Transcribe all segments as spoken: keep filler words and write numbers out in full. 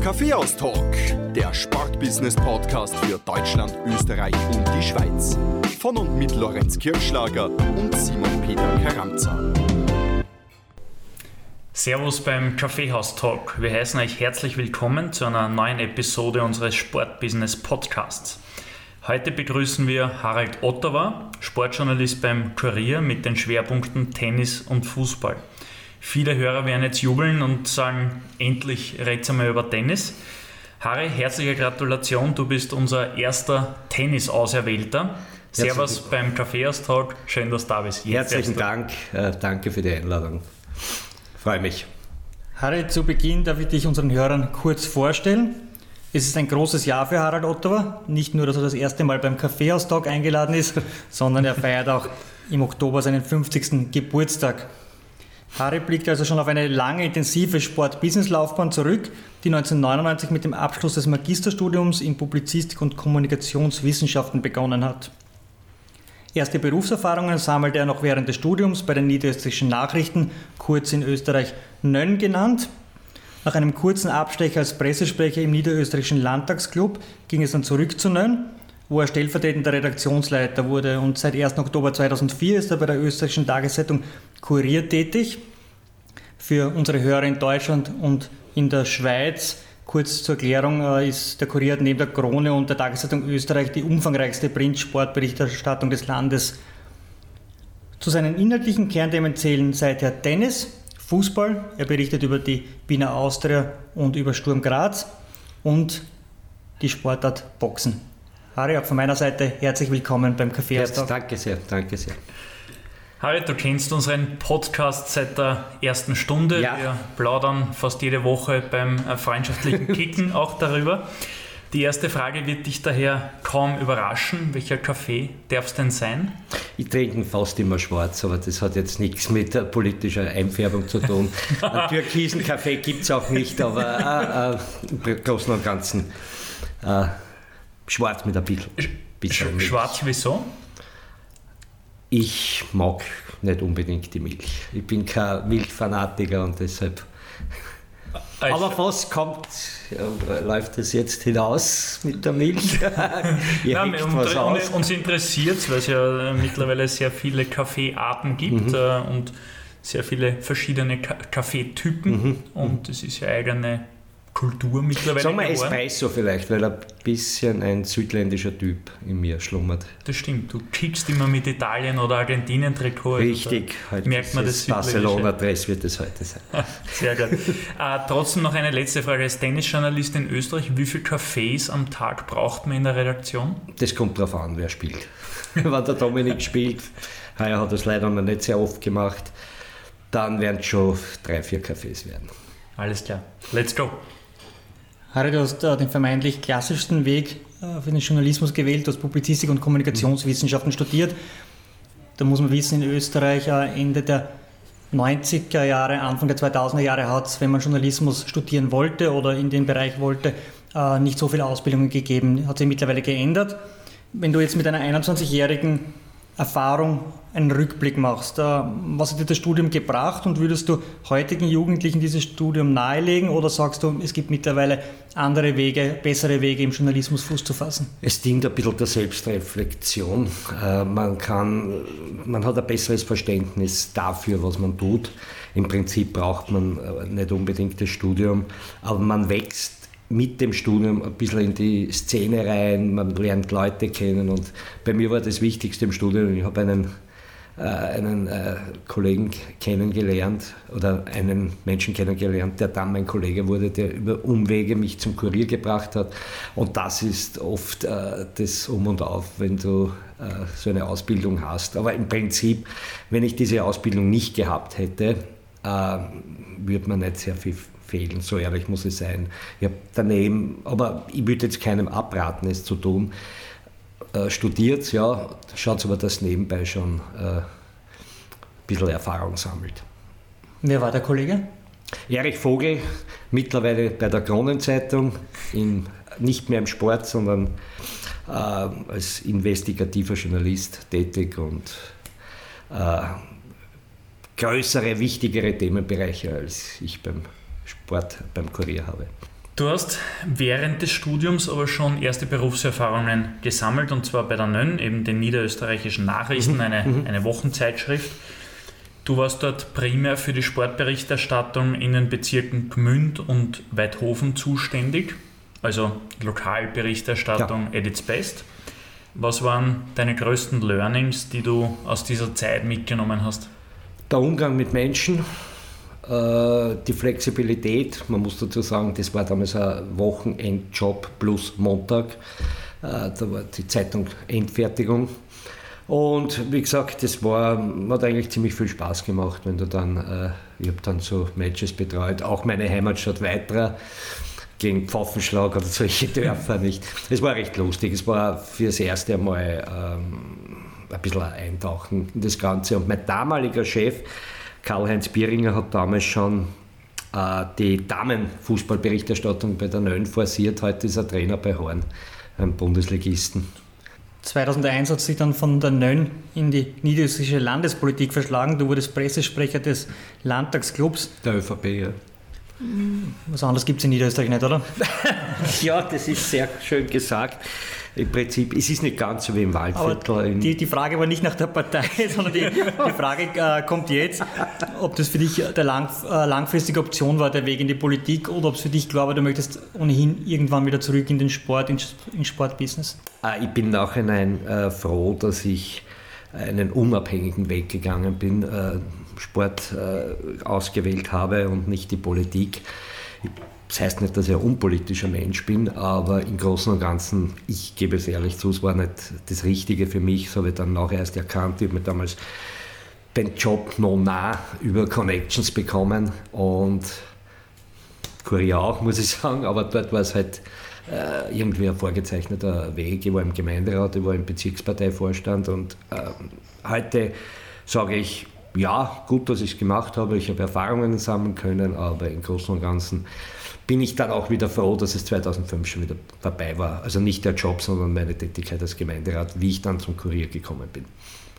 Kaffeehaus-Talk, der Sportbusiness-Podcast für Deutschland, Österreich und die Schweiz. Von und mit Lorenz Kirschlager und Simon Peter Karamza. Servus beim Kaffeehaus-Talk. Wir heißen euch herzlich willkommen zu einer neuen Episode unseres Sportbusiness-Podcasts. Heute begrüßen wir Harald Ottawa, Sportjournalist beim Kurier mit den Schwerpunkten Tennis und Fußball. Viele Hörer werden jetzt jubeln und sagen, endlich red's einmal über Tennis. Harry, herzliche Gratulation, du bist unser erster Tennis-Auserwählter. Servus beim Kaffeehaus-Talk, schön, dass du da bist. Jetzt Herzlichen Dank, äh, danke für die Einladung. Freue mich. Harry, zu Beginn darf ich dich unseren Hörern kurz vorstellen. Es ist ein großes Jahr für Harald Ottawa. Nicht nur, dass er das erste Mal beim Kaffeehaus-Talk eingeladen ist, sondern er feiert auch im Oktober seinen fünfzigsten Geburtstag. Harry blickt also schon auf eine lange, intensive Sport-Business-Laufbahn zurück, die neunzehnhundertneunundneunzig mit dem Abschluss des Magisterstudiums in Publizistik und Kommunikationswissenschaften begonnen hat. Erste Berufserfahrungen sammelte er noch während des Studiums bei den Niederösterreichischen Nachrichten, kurz in Österreich Nönn genannt. Nach einem kurzen Abstecher als Pressesprecher im Niederösterreichischen Landtagsclub ging es dann zurück zu Nönn, wo er stellvertretender Redaktionsleiter wurde, und seit ersten Oktober zweitausendvier ist er bei der österreichischen Tageszeitung Kurier tätig. Für unsere Hörer in Deutschland und in der Schweiz, kurz zur Erklärung, ist der Kurier neben der Krone und der Tageszeitung Österreich die umfangreichste Print-Sportberichterstattung des Landes. Zu seinen inhaltlichen Kernthemen zählen seither Tennis, Fußball, er berichtet über die Wiener Austria und über Sturm Graz, und die Sportart Boxen. Harry, auch von meiner Seite herzlich willkommen beim Kaffeehaus-Talk. Danke sehr, danke sehr. Harry, du kennst unseren Podcast seit der ersten Stunde. Ja. Wir plaudern fast jede Woche beim freundschaftlichen Kicken auch darüber. Die erste Frage wird dich daher kaum überraschen. Welcher Kaffee darf es denn sein? Ich trinke fast immer schwarz, aber das hat jetzt nichts mit äh, politischer Einfärbung zu tun. Einen türkisen Kaffee gibt es auch nicht, aber äh, äh, im Großen und Ganzen äh, schwarz mit ein bisschen, bisschen Milch. Schwarz wieso? Ich mag nicht unbedingt die Milch. Ich bin kein Milchfanatiker und deshalb... Also, aber was kommt, äh, läuft das jetzt hinaus mit der Milch? Nein, was uns, uns interessiert es, weil es ja mittlerweile sehr viele Kaffeearten gibt, mhm. äh, und sehr viele verschiedene Ka- Kaffeetypen, mhm. und es ist ja eigene Kultur mittlerweile. Sagen wir Espresso vielleicht, weil ein bisschen ein südländischer Typ in mir schlummert. Das stimmt, du kickst immer mit Italien- oder Argentinien-Trikot. Richtig, heute merkt man das Barcelona-Dress wird es heute sein. Sehr gut. äh, trotzdem noch eine letzte Frage. Als Tennisjournalist in Österreich, wie viele Kaffees am Tag braucht man in der Redaktion? Das kommt drauf an, wer spielt. Wenn der Dominik spielt, heuer hat das leider noch nicht sehr oft gemacht, dann werden es schon drei, vier Kaffees werden. Alles klar, let's go. Harry, du hast äh, den vermeintlich klassischsten Weg äh, für den Journalismus gewählt, du hast Publizistik und Kommunikationswissenschaften studiert. Da muss man wissen, in Österreich äh, Ende der neunziger Jahre, Anfang der zweitausender Jahre hat es, wenn man Journalismus studieren wollte oder in den Bereich wollte, äh, nicht so viele Ausbildungen gegeben. Hat sich mittlerweile geändert. Wenn du jetzt mit einer einundzwanzigjährigen Erfahrung einen Rückblick machst, äh, was hat dir das Studium gebracht, und würdest du heutigen Jugendlichen dieses Studium nahelegen, oder sagst du, es gibt mittlerweile andere Wege, bessere Wege, im Journalismus Fuß zu fassen? Es dient ein bisschen der Selbstreflexion. Äh, man kann, man hat ein besseres Verständnis dafür, was man tut. Im Prinzip braucht man äh, nicht unbedingt das Studium, aber man wächst mit dem Studium ein bisschen in die Szene rein, man lernt Leute kennen, und bei mir war das Wichtigste im Studium, ich habe einen, äh, einen äh, Kollegen kennengelernt oder einen Menschen kennengelernt, der dann mein Kollege wurde, der über Umwege mich zum Kurier gebracht hat, und das ist oft äh, das Um und Auf, wenn du äh, so eine Ausbildung hast. Aber im Prinzip, wenn ich diese Ausbildung nicht gehabt hätte, äh, würde man nicht sehr viel fehlen, so ehrlich muss es sein. Ich habe daneben, aber ich würde jetzt keinem abraten, es zu tun, äh, studiert, ja, schaut aber, dass nebenbei schon äh, ein bisschen Erfahrung sammelt. Wer war der Kollege? Erich Vogel, mittlerweile bei der Kronenzeitung, in, nicht mehr im Sport, sondern äh, als investigativer Journalist tätig und äh, größere, wichtigere Themenbereiche, als ich beim Sport beim Kurier habe. Du hast während des Studiums aber schon erste Berufserfahrungen gesammelt, und zwar bei der N Ö N, eben den Niederösterreichischen Nachrichten, mhm. eine, mhm. eine Wochenzeitschrift. Du warst dort primär für die Sportberichterstattung in den Bezirken Gmünd und Weidhofen zuständig, also Lokalberichterstattung ja. at its best. Was waren deine größten Learnings, die du aus dieser Zeit mitgenommen hast? Der Umgang mit Menschen, die Flexibilität, man muss dazu sagen, das war damals ein Wochenendjob plus Montag, da war die Zeitung Endfertigung und wie gesagt, das war, hat eigentlich ziemlich viel Spaß gemacht, wenn du dann, ich habe dann so Matches betreut, auch meine Heimatstadt Weitra gegen Pfaffenschlag oder solche Dörfer nicht. Es war recht lustig, es war für das erste Einmal ähm, ein bisschen ein Eintauchen in das Ganze und mein damaliger Chef Karl-Heinz Bieringer hat damals schon äh, die Damenfußballberichterstattung bei der N Ö N forciert. Heute ist er Trainer bei Horn, einem Bundesligisten. zweitausendeins hat sich dann von der N Ö N in die niederösterreichische Landespolitik verschlagen. Du wurdest Pressesprecher des Landtagsclubs. Der ÖVP, ja. Was anderes gibt es in Niederösterreich nicht, oder? Ja, das ist sehr schön gesagt. Im Prinzip, es ist nicht ganz so wie im Waldviertel. Die, die Frage war nicht nach der Partei, sondern die, die Frage äh, kommt jetzt, ob das für dich der lang, äh, langfristige Option war, der Weg in die Politik, oder ob es für dich klar war, du möchtest ohnehin irgendwann wieder zurück in den Sport, ins in Sportbusiness? Äh, ich bin nachhinein äh, froh, dass ich einen unabhängigen Weg gegangen bin, äh, Sport äh, ausgewählt habe und nicht die Politik. Ich, Das heißt nicht, dass ich ein unpolitischer Mensch bin, aber im Großen und Ganzen, ich gebe es ehrlich zu, es war nicht das Richtige für mich, das habe ich dann nachher erst erkannt. Ich habe mir damals den Job noch nah über Connections bekommen und Kurier auch, muss ich sagen, aber dort war es halt äh, irgendwie ein vorgezeichneter Weg. Ich war im Gemeinderat, ich war im Bezirksparteivorstand und äh, heute sage ich, ja, gut, dass ich es gemacht habe, ich habe Erfahrungen sammeln können, aber im Großen und Ganzen bin ich dann auch wieder froh, dass es zweitausendfünf schon wieder vorbei war. Also nicht der Job, sondern meine Tätigkeit als Gemeinderat, wie ich dann zum Kurier gekommen bin.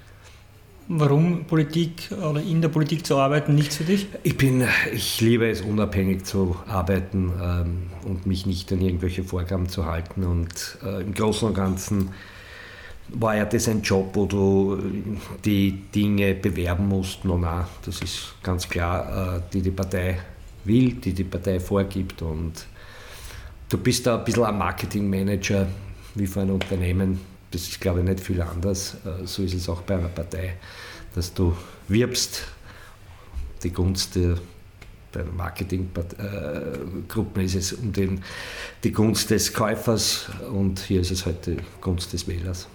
Warum Politik oder in der Politik zu arbeiten nichts für dich? Ich bin, ich liebe es, unabhängig zu arbeiten ähm, und mich nicht an irgendwelche Vorgaben zu halten. Und äh, im Großen und Ganzen war ja das ein Job, wo du die Dinge bewerben musst. No, na, das ist ganz klar, äh, die die Partei will, die die Partei vorgibt, und du bist da ein bisschen ein Marketingmanager wie für ein Unternehmen. Das ist, glaube ich, nicht viel anders. So ist es auch bei einer Partei, dass du wirbst, die Gunst der, bei einer Marketinggruppe ist es um den, die Gunst des Käufers, und hier ist es halt die Gunst des Wählers.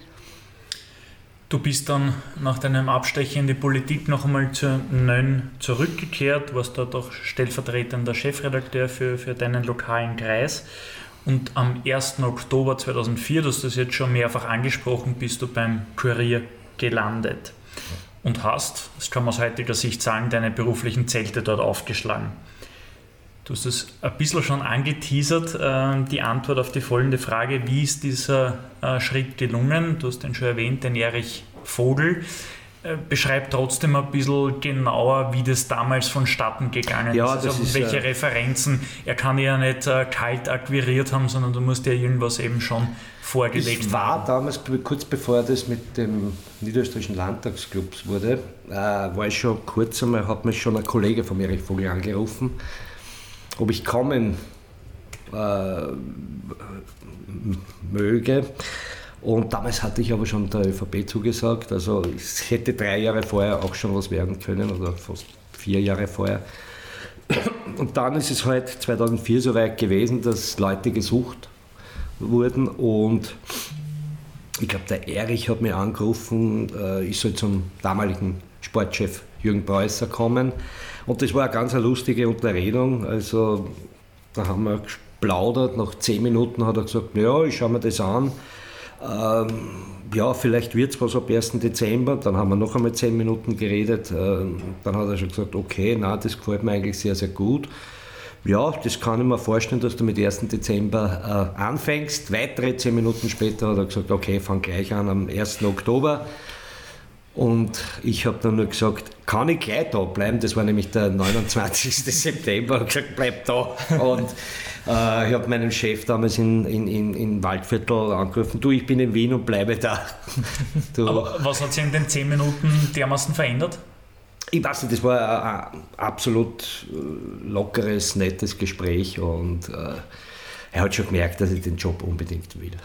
Du bist dann nach deinem Abstecher in die Politik noch einmal zur N Ö N zurückgekehrt, warst dort auch stellvertretender Chefredakteur für, für deinen lokalen Kreis. Und am ersten Oktober zweitausendvier, du hast das jetzt schon mehrfach angesprochen, bist du beim Kurier gelandet und hast, das kann man aus heutiger Sicht sagen, deine beruflichen Zelte dort aufgeschlagen. Du hast es ein bisschen schon angeteasert, äh, die Antwort auf die folgende Frage: Wie ist dieser äh, Schritt gelungen? Du hast den schon erwähnt, den Erich Vogel. Äh, beschreib trotzdem ein bisschen genauer, wie das damals vonstatten gegangen ja, ist. Das also ist welche äh, Referenzen. Er kann ja nicht äh, kalt akquiriert haben, sondern du musst ja irgendwas eben schon vorgelegt haben. Ich war damals, kurz bevor das mit dem Niederösterreichischen Landtagsclubs wurde, äh, war ich schon kurz einmal, hat mich schon ein Kollege von Erich Vogel angerufen, ob ich kommen äh, möge. Und damals hatte ich aber schon der ÖVP zugesagt. Also es hätte drei Jahre vorher auch schon was werden können, oder fast vier Jahre vorher. Und dann ist es halt zweitausendvier so weit gewesen, dass Leute gesucht wurden. Und ich glaube, der Erich hat mir angerufen, äh, ich soll zum damaligen Sportchef Jürgen Preußer kommen. Und das war eine ganz eine lustige Unterredung. Also da haben wir geplaudert. Nach zehn Minuten hat er gesagt, ja, ich schaue mir das an. Ähm, ja, vielleicht wird es was ab ersten Dezember. Dann haben wir noch einmal zehn Minuten geredet. Ähm, dann hat er schon gesagt, okay, na, das gefällt mir eigentlich sehr, sehr gut. Ja, das kann ich mir vorstellen, dass du mit ersten Dezember äh, anfängst. Weitere zehn Minuten später hat er gesagt, okay, fang gleich an am ersten Oktober. Und ich habe dann nur gesagt, kann ich gleich da bleiben? Das war nämlich der neunundzwanzigsten September. Ich habe gesagt, bleib da. Und äh, ich habe meinen Chef damals in, in, in, in Waldviertel angerufen, du, ich bin in Wien und bleibe da. Du. Aber was hat sich in den zehn Minuten dermaßen verändert? Ich weiß nicht, das war ein absolut lockeres, nettes Gespräch und äh, er hat schon gemerkt, dass ich den Job unbedingt will.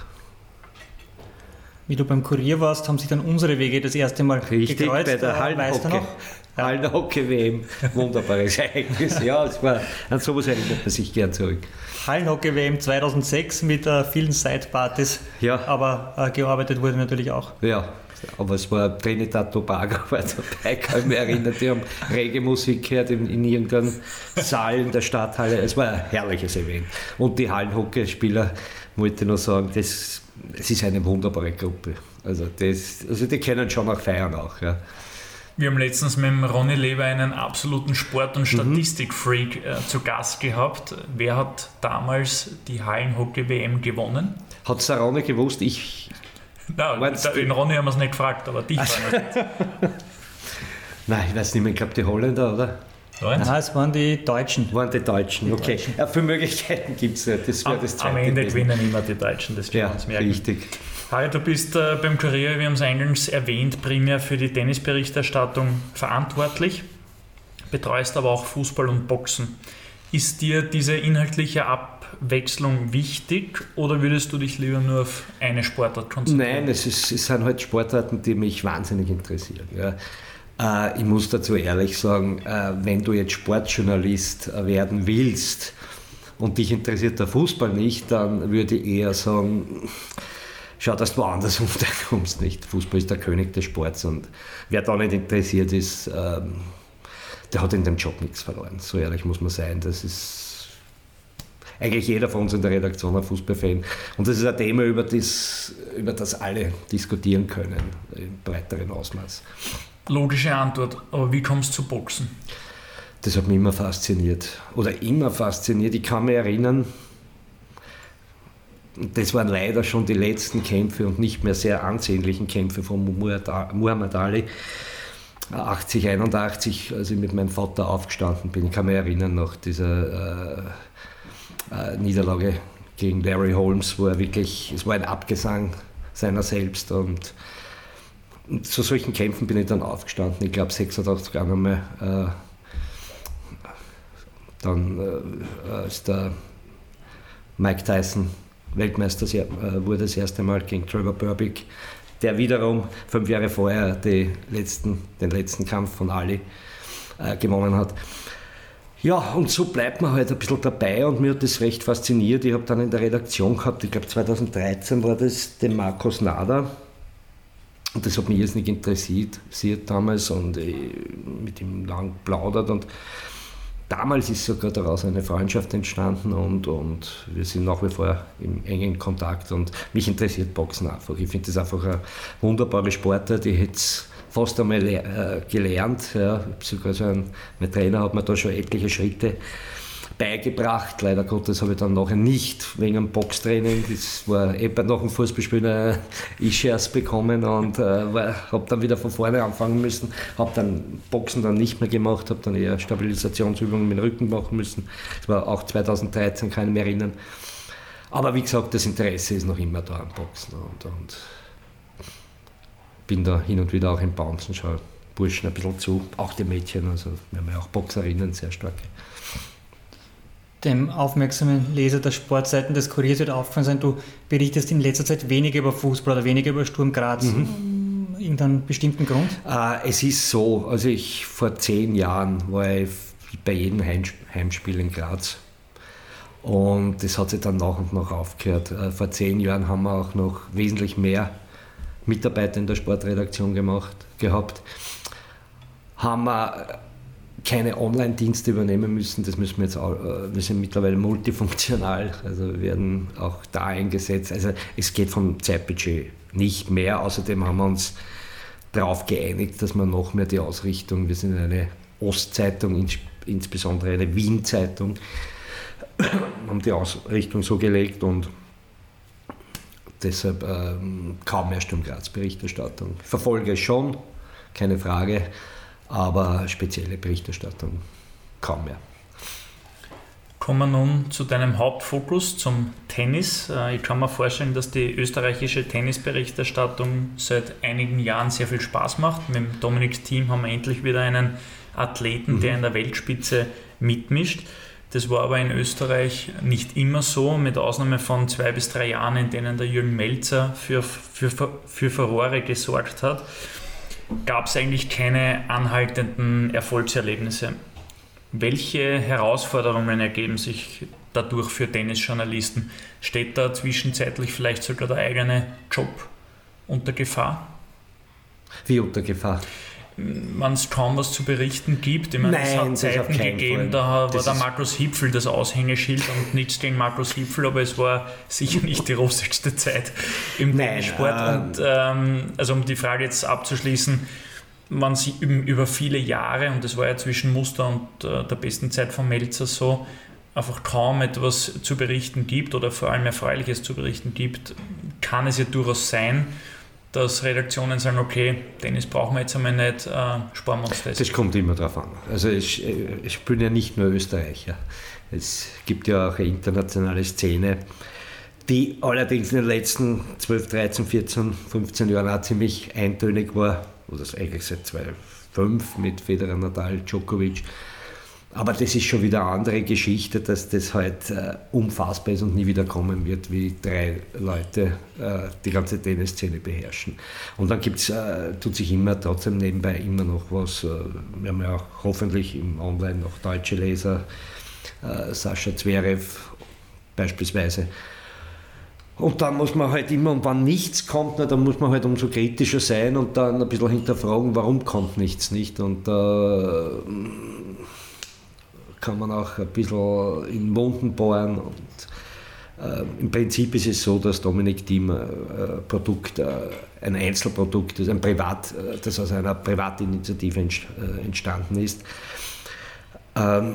Wie du beim Kurier warst, haben sich dann unsere Wege das erste Mal Richtig, gekreuzt. bei der Hallenhockey. Ja. Hallenhockey-W M. Wunderbares Ereignis. Ja, es war, an sowas erinnert man sich gern zurück. Hallenhockey-W M zweitausendsechs mit äh, vielen Sidepartys. Ja. Aber äh, gearbeitet wurde natürlich auch. Ja, aber es war Trinidad Tobago war dabei, kann ich mich erinnern. Die haben Reggae-Musik gehört in, in irgendeinem Saal in der Stadthalle. Es war ein herrliches Event. Und die Hallenhockeyspieler, wollte ich noch sagen, das Es ist eine wunderbare Gruppe. Also, das, also die können schon auch feiern auch. Ja. Wir haben letztens mit dem Ronny Leber einen absoluten Sport- und Statistik-Freak äh, zu Gast gehabt. Wer hat damals die Hallenhockey-W M gewonnen? Hat es der Ronny gewusst? Ich. Nein, den Ronny haben wir es nicht gefragt, aber dich also. war nicht. Nein, ich weiß nicht mehr, ich glaube die Holländer, oder? Nein, es waren die Deutschen. Waren die Deutschen, die okay. Deutschen. Ja, viele Möglichkeiten gibt es nicht. Das am, das am Ende gewinnen immer die Deutschen, das können wir uns merken. Richtig. Harry, du bist äh, beim Kurier, wir haben es eingangs erwähnt, primär für die Tennisberichterstattung verantwortlich, betreust aber auch Fußball und Boxen. Ist dir diese inhaltliche Abwechslung wichtig oder würdest du dich lieber nur auf eine Sportart konzentrieren? Nein, es, ist, es sind halt Sportarten, die mich wahnsinnig interessieren. Ja. Äh, ich muss dazu ehrlich sagen, äh, wenn du jetzt Sportjournalist werden willst und dich interessiert der Fußball nicht, dann würde ich eher sagen, schau, dass du woanders unterkommst. Nicht? Fußball ist der König des Sports und wer da nicht interessiert ist, ähm, der hat in dem Job nichts verloren. So ehrlich muss man sein. Das ist eigentlich jeder von uns in der Redaktion ein Fußballfan. Und das ist ein Thema, über das, über das alle diskutieren können, im breiteren Ausmaß. Logische Antwort, aber wie kommst du zu Boxen? Das hat mich immer fasziniert. Oder immer fasziniert. Ich kann mich erinnern, das waren leider schon die letzten Kämpfe und nicht mehr sehr ansehnlichen Kämpfe von Muhammad Ali. achtzig, einundachtzig, als ich mit meinem Vater aufgestanden bin. Ich kann mich erinnern, nach dieser äh, äh, Niederlage gegen Larry Holmes, wo er wirklich, es war ein Abgesang seiner selbst. Und, und zu solchen Kämpfen bin ich dann aufgestanden. Ich glaube sechsundachtzig einmal. Äh, dann äh, als der Mike Tyson Weltmeister wurde das erste Mal gegen Trevor Berbick, der wiederum fünf Jahre vorher die letzten, den letzten Kampf von Ali äh, gewonnen hat. Ja, und so bleibt man halt ein bisschen dabei und mir hat das recht fasziniert. Ich habe dann in der Redaktion gehabt, ich glaube zweitausenddreizehn war das, den Markus Nader. Und das hat mich jetzt nicht interessiert damals und ich, mit ihm lang plaudert. Und damals ist sogar daraus eine Freundschaft entstanden und, und wir sind nach wie vor im engen Kontakt und mich interessiert Boxen einfach. Ich finde das einfach eine wunderbare Sportart. Ich hätte es fast einmal le- äh, gelernt. Ja. Sogar so ein, mein Trainer hat mir da schon etliche Schritte beigebracht. Leider Gottes habe ich dann nachher nicht wegen dem Boxtraining, das war eben nach dem Fußballspielen äh, Ischias bekommen und äh, habe dann wieder von vorne anfangen müssen. Habe dann Boxen dann nicht mehr gemacht, habe dann eher Stabilisationsübungen mit dem Rücken machen müssen. Das war auch zweitausenddreizehn, kann ich mich erinnern. Aber wie gesagt, das Interesse ist noch immer da am Boxen und, und bin da hin und wieder auch im Bouncen, schaue Burschen ein bisschen zu, auch die Mädchen, also wir haben ja auch Boxerinnen, sehr starke. Dem aufmerksamen Leser der Sportseiten des Kuriers wird aufgefallen sein, du berichtest in letzter Zeit weniger über Fußball oder weniger über Sturm Graz. Mhm. Irgendeinen bestimmten Grund? Äh, es ist so, also ich vor zehn Jahren war ich bei jedem Heimspiel in Graz und das hat sich dann nach und nach aufgehört. Äh, vor zehn Jahren haben wir auch noch wesentlich mehr Mitarbeiter in der Sportredaktion gemacht, gehabt. Haben wir keine Online-Dienste übernehmen müssen, das müssen wir jetzt auch, wir sind mittlerweile multifunktional, also werden auch da eingesetzt. Also es geht vom Zeitbudget nicht mehr, außerdem haben wir uns darauf geeinigt, dass wir noch mehr die Ausrichtung, wir sind eine Ostzeitung, insbesondere eine Wien-Zeitung, haben die Ausrichtung so gelegt und deshalb ähm, kaum mehr Sturm Graz Berichterstattung. Ich verfolge es schon, keine Frage, aber spezielle Berichterstattung kaum mehr. Kommen wir nun zu deinem Hauptfokus, zum Tennis. Ich kann mir vorstellen, dass die österreichische Tennisberichterstattung seit einigen Jahren sehr viel Spaß macht. Mit dem Dominik Thiem haben wir endlich wieder einen Athleten, mhm. der in der Weltspitze mitmischt. Das war aber in Österreich nicht immer so, mit Ausnahme von zwei bis drei Jahren, in denen der Jürgen Melzer für, für, für Furore gesorgt hat, gab es eigentlich keine anhaltenden Erfolgserlebnisse. Welche Herausforderungen ergeben sich dadurch für Tennisjournalisten? Steht da zwischenzeitlich vielleicht sogar der eigene Job unter Gefahr? Wie unter Gefahr? Wenn es kaum was zu berichten gibt. Ich meine, Nein, es hat Zeiten gegeben, da war das der Markus Hipfl das Aushängeschild und nichts gegen Markus Hipfl, aber es war sicher nicht die rosigste Zeit im Tennissport. Äh, und ähm, also um die Frage jetzt abzuschließen, man sieht über viele Jahre, und das war ja zwischen Muster und äh, der besten Zeit von Melzer so, einfach kaum etwas zu berichten gibt oder vor allem Erfreuliches zu berichten gibt, kann es ja durchaus sein, dass Redaktionen sagen, okay, Tennis brauchen wir jetzt einmal nicht, äh, sparen wir uns das. Das kommt immer drauf an. Also ich, ich bin ja nicht nur Österreicher. Es gibt ja auch eine internationale Szene, die allerdings in den letzten zwölf, dreizehn, vierzehn, fünfzehn Jahren auch ziemlich eintönig war, oder eigentlich seit zweitausendfünf mit Federer, Nadal, Djokovic. Aber das ist schon wieder eine andere Geschichte, dass das halt äh, unfassbar ist und nie wieder kommen wird, wie drei Leute äh, die ganze Tennisszene beherrschen. Und dann gibt's, äh, tut sich immer trotzdem nebenbei immer noch was. Äh, wir haben ja auch hoffentlich im Online noch deutsche Leser, äh, Sascha Zverev beispielsweise. Und dann muss man halt immer, und wenn nichts kommt, na, dann muss man halt umso kritischer sein und dann ein bisschen hinterfragen, warum kommt nichts nicht. Und da äh, kann man auch ein bisschen in Wunden bohren. Und äh, im Prinzip ist es so, dass Dominik Thiem ein äh, Produkt, äh, ein Einzelprodukt ist, ein Privat, äh, das aus einer Privatinitiative ent, äh, entstanden ist. Ähm,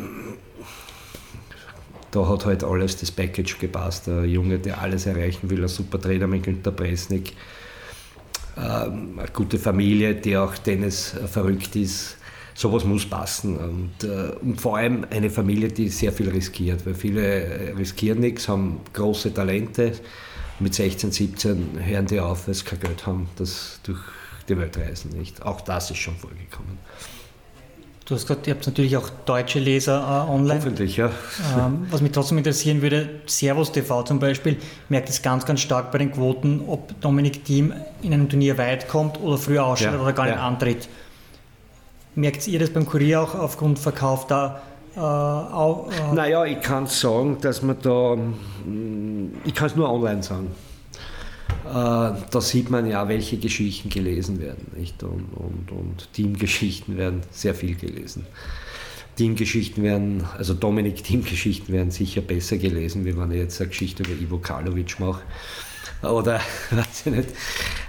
Da hat halt alles das Package gepasst. Ein Junge, der alles erreichen will, ein super Trainer mit Günter Bresnik, ähm, eine gute Familie, die auch Tennis verrückt ist. Sowas muss passen. Und, äh, und vor allem eine Familie, die sehr viel riskiert, weil viele riskieren nichts, haben große Talente. Mit sechzehn, siebzehn hören die auf, weil sie kein Geld haben, das durch die Welt reisen. Nicht. Auch das ist schon vorgekommen. Du hast gesagt, ihr habt natürlich auch deutsche Leser äh, online. Hoffentlich, ja. Ähm, was mich trotzdem interessieren würde, Servus T V zum Beispiel, merkt es ganz, ganz stark bei den Quoten, ob Dominik Thiem in einem Turnier weit kommt oder früher ausscheidet ja, oder gar nicht ja. antritt. Merkt ihr das beim Kurier auch aufgrund Verkauf da? Äh, auch, äh naja, ich kann sagen, dass man da, ich kann es nur online sagen. Da sieht man ja, welche Geschichten gelesen werden. Nicht? Und, und, und Teamgeschichten werden sehr viel gelesen. Teamgeschichten werden, also Dominik Thiem-Geschichten werden sicher besser gelesen, wie wenn ich jetzt eine Geschichte über Ivo Karlovic mache. Oder, weiß ich nicht.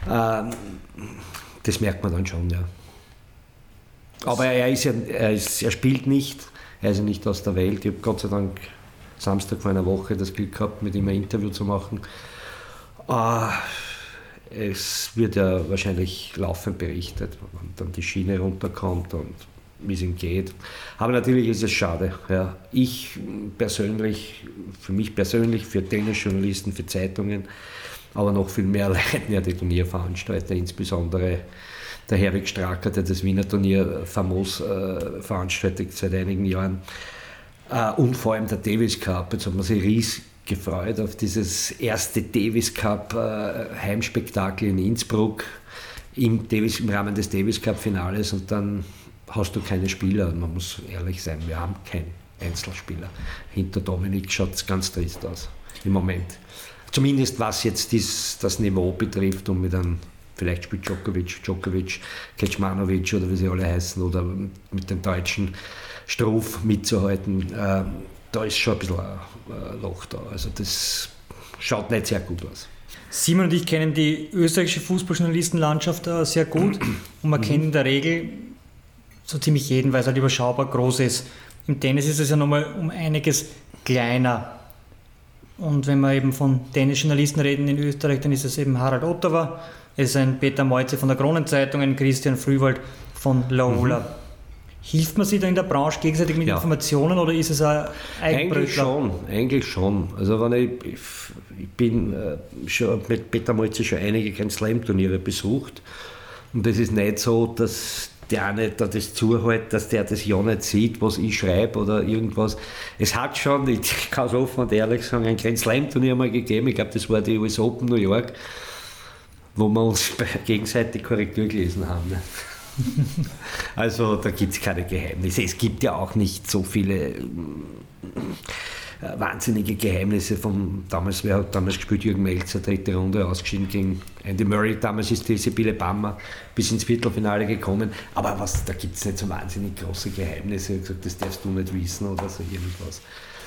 Das merkt man dann schon, ja. Aber er, ist ja, er, ist, er spielt nicht, er ist ja nicht aus der Welt. Ich habe Gott sei Dank Samstag vor einer Woche das Glück gehabt, mit ihm ein Interview zu machen. Ah, es wird ja wahrscheinlich laufend berichtet, wenn dann die Schiene runterkommt und wie es ihm geht. Aber natürlich ist es schade. Ja. Ich persönlich, für mich persönlich, für Tennisjournalisten, für Zeitungen, aber noch viel mehr leiden ja die Turnierveranstalter, insbesondere der Herwig Stracker, der das Wiener Turnier famos äh, veranstaltet seit einigen Jahren. Äh, und vor allem der Davis Cup. Jetzt hat man sich riesig gefreut auf dieses erste Davis Cup äh, Heimspektakel in Innsbruck im, Davis, im Rahmen des Davis Cup Finales, und dann hast du keine Spieler. Man muss ehrlich sein, wir haben keinen Einzelspieler. Hinter Dominik schaut es ganz trist aus im Moment. Zumindest was jetzt dies, das Niveau betrifft, und mit einem, vielleicht spielt Djokovic, Djokovic, Kecmanovic oder wie sie alle heißen, oder mit dem deutschen Struff mitzuhalten. Äh, Da ist schon ein bisschen ein Loch da. Also das schaut nicht sehr gut aus. Simon und ich kennen die österreichische Fußballjournalistenlandschaft sehr gut und man mhm. kennt in der Regel so ziemlich jeden, weil es halt überschaubar groß ist. Im Tennis ist es ja nochmal um einiges kleiner. Und wenn wir eben von Tennisjournalisten reden in Österreich, dann ist es eben Harald Ottawa, Es ist ein Peter Meuze von der Kronenzeitung, ein Christian Frühwald von Laola. Mhm. Hilft man sich da in der Branche gegenseitig mit ja. Informationen oder ist es ein Eigenbrötler? Eigentlich schon, eigentlich schon. Also wenn ich, ich bin äh, schon mit Peter Meuze schon einige Grand Slam Turniere besucht und es ist nicht so, dass der eine da das zuhält, dass der das ja nicht sieht, was ich schreibe oder irgendwas. Es hat schon, ich kann es offen und ehrlich sagen, ein Grand Slam Turnier mal gegeben, ich glaube das war die U S Open New York, wo wir uns gegenseitig Korrektur gelesen haben. Ne? Also da gibt es keine Geheimnisse. Es gibt ja auch nicht so viele äh, wahnsinnige Geheimnisse. Vom, damals, wer hat damals gespielt? Jürgen Melzer, dritte Runde ausgeschieden gegen Andy Murray. Damals ist die Sibylle Bammer bis ins Viertelfinale gekommen. Aber was, da gibt es nicht so wahnsinnig große Geheimnisse. Ich habe gesagt, das darfst du nicht wissen oder so irgendwas.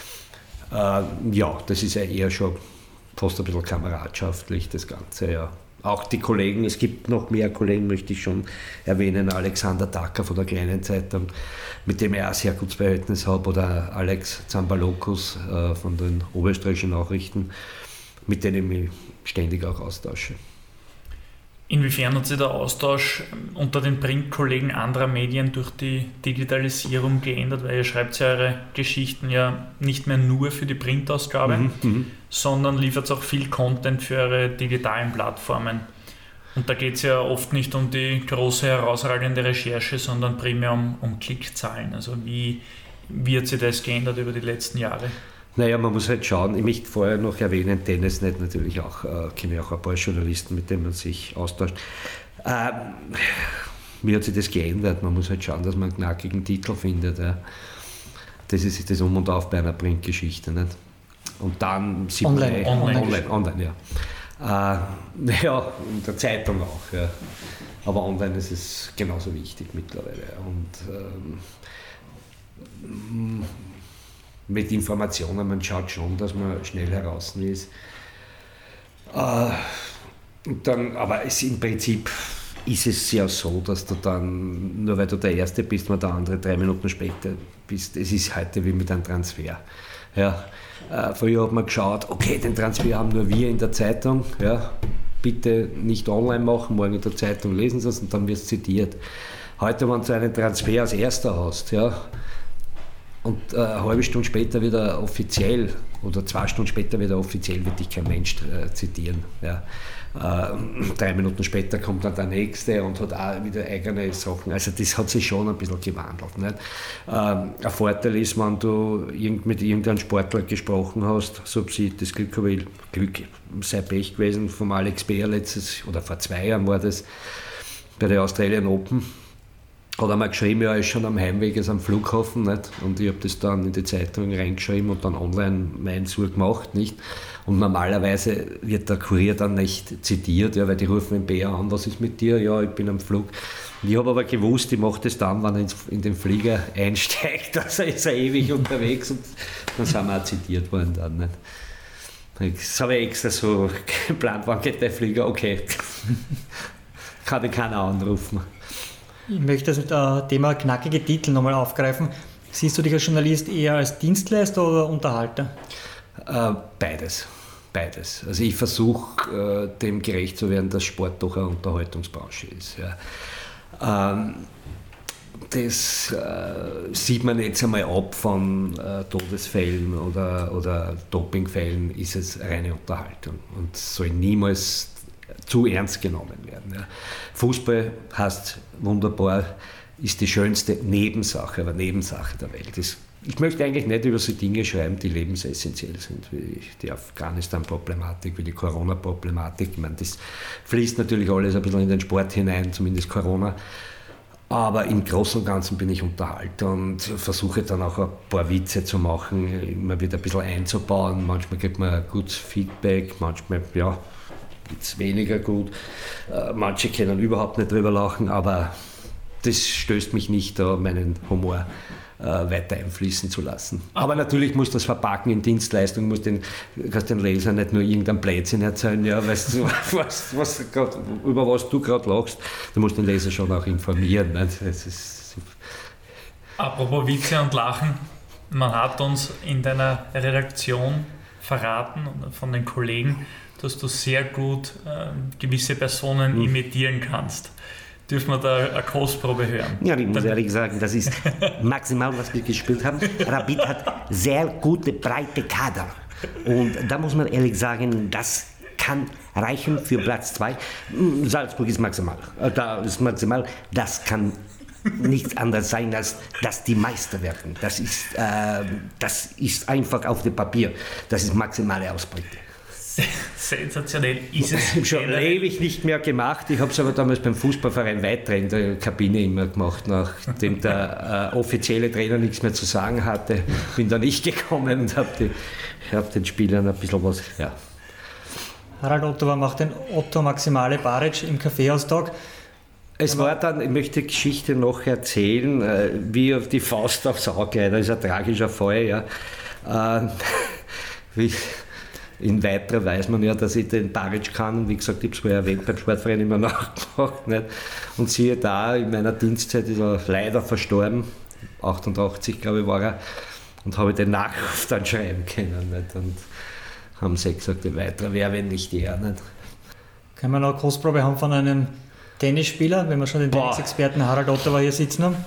Äh, ja, das ist ja eher schon fast ein bisschen kameradschaftlich, das Ganze, ja. Auch die Kollegen, es gibt noch mehr Kollegen, möchte ich schon erwähnen, Alexander Dacker von der Kleinen Zeitung, mit dem ich auch ein sehr gutes Verhältnis habe, oder Alex Zambalokus äh, von den Oberösterreichischen Nachrichten, mit denen ich mich ständig auch austausche. Inwiefern hat sich der Austausch unter den Printkollegen anderer Medien durch die Digitalisierung geändert? Weil ihr schreibt ja eure Geschichten ja nicht mehr nur für die Printausgabe, mhm, sondern liefert auch viel Content für eure digitalen Plattformen. Und da geht es ja oft nicht um die große, herausragende Recherche, sondern primär um, um Klickzahlen. Also wie, wie hat sich das geändert über die letzten Jahre? Naja, man muss halt schauen, ich möchte vorher noch erwähnen, Tennisnet natürlich auch, äh, kenne ich auch ein paar Journalisten, mit denen man sich austauscht. Ähm, wie hat sich das geändert? Man muss halt schauen, dass man einen knackigen Titel findet. Ja. Das ist das Um und Auf bei einer Printgeschichte. Nicht? Und dann sieht online, man online, online, online, ja. Äh, naja, in der Zeitung auch. Ja. Aber online ist es genauso wichtig mittlerweile. Und ähm, mit Informationen, man schaut schon, dass man schnell heraus ist. Äh, und dann, aber es, im Prinzip ist es ja so, dass du dann, nur weil du der Erste bist, mal der andere drei Minuten später bist. Es ist heute wie mit einem Transfer. Ja, äh, früher hat man geschaut, okay, den Transfer haben nur wir in der Zeitung. Ja, bitte nicht online machen, morgen in der Zeitung lesen Sie es und dann wird es zitiert. Heute, wenn du einen Transfer als Erster hast, ja, und äh, eine halbe Stunde später wieder offiziell oder zwei Stunden später wieder offiziell wird dich kein Mensch äh, zitieren. Ja. Äh, drei Minuten später kommt dann der Nächste und hat auch wieder eigene Sachen. Also das hat sich schon ein bisschen gewandelt. Nicht? Ähm, ein Vorteil ist, wenn du irgend mit irgendeinem Sportler gesprochen hast, so ich das Glück habe, ich, Glück sei Pech gewesen, vom Alex Beer letztes, oder vor zwei Jahren war das, bei der Australian Open. Hat er mir geschrieben, ja, er ist schon am Heimweg, ist am Flughafen, nicht? Und ich habe das dann in die Zeitung reingeschrieben und dann online meinen Sur gemacht, nicht? Und normalerweise wird der Kurier dann nicht zitiert, ja, weil die rufen den Bär an, was ist mit dir? Ja, ich bin am Flug. Ich habe aber gewusst, ich mache das dann, wenn er in den Flieger einsteigt, also ist er ewig unterwegs und dann sind wir auch zitiert worden dann, nicht? Das habe ich extra so geplant, wann geht der Flieger? Okay, kann ich keiner anrufen. Ich möchte das Thema knackige Titel nochmal aufgreifen. Siehst du dich als Journalist eher als Dienstleister oder Unterhalter? Äh, beides. Beides. Also ich versuche, äh, dem gerecht zu werden, dass Sport doch eine Unterhaltungsbranche ist. Ja. Ähm, das äh, sieht man jetzt einmal ab von äh, Todesfällen oder, oder Dopingfällen, ist es reine Unterhaltung und soll niemals zu ernst genommen werden. Ja. Fußball heißt wunderbar, ist die schönste Nebensache, aber Nebensache der Welt. Das, ich möchte eigentlich nicht über so Dinge schreiben, die lebensessentiell sind, wie die Afghanistan-Problematik, wie die Corona-Problematik. Ich meine, das fließt natürlich alles ein bisschen in den Sport hinein, zumindest Corona. Aber im Großen und Ganzen bin ich Unterhalter und versuche dann auch ein paar Witze zu machen, immer wieder ein bisschen einzubauen. Manchmal gibt man ein gutes Feedback, manchmal, ja, es weniger gut. Äh, manche können überhaupt nicht drüber lachen, aber das stößt mich nicht, da meinen Humor äh, weiter einfließen zu lassen. Aber natürlich muss das verpacken in Dienstleistung, muss den, kannst den Leser nicht nur irgendein Blödsinn erzählen, ja, weißt du, was, was grad, über was du gerade lachst, du musst den Leser schon auch informieren. Nicht? Das ist, apropos Witze und Lachen, man hat uns in deiner Redaktion verraten von den Kollegen, dass du sehr gut äh, gewisse Personen mhm. imitieren kannst. Dürfen wir da eine Kostprobe hören? Ja, ich muss ehrlich sagen, das ist maximal, was wir gespielt haben. Rapid hat sehr gute, breite Kader. Und da muss man ehrlich sagen, das kann reichen für Platz zwei. Salzburg ist maximal. Da ist maximal. Das kann nichts anderes sein, als dass die Meister werden. Das ist, äh, das ist einfach auf dem Papier. Das ist maximale Ausbeute. Sensationell ist es. Ich habe schon ewig nicht mehr gemacht. Ich habe es aber damals beim Fußballverein Weitra in der Kabine immer gemacht, nachdem der äh, offizielle Trainer nichts mehr zu sagen hatte. Bin dann ich gekommen und habe hab den Spielern ein bisschen was. Ja. Harald Ottawa macht den Otto Maximale Baric im Kaffeehaustag. Es war dann, ich möchte die Geschichte noch erzählen, äh, wie auf die Faust aufs Auge. Das ist ein tragischer Fall. Ja. Äh, wie, In Weitra weiß man ja, dass ich den Baric kann. Und wie gesagt, ich habe es vorher erwähnt, beim Sportverein immer nachgemacht. Nicht? Und siehe da, in meiner Dienstzeit ist er leider verstorben. achtundachtzig, glaube ich, war er. Und habe den Nachruf dann schreiben können. Nicht? Und haben sie gesagt, die Weitra wäre, wenn nicht er. Nicht? Können wir noch eine Kostprobe haben von einem Tennisspieler, wenn wir schon den Tennisexperten Harald Ottawa hier sitzen haben?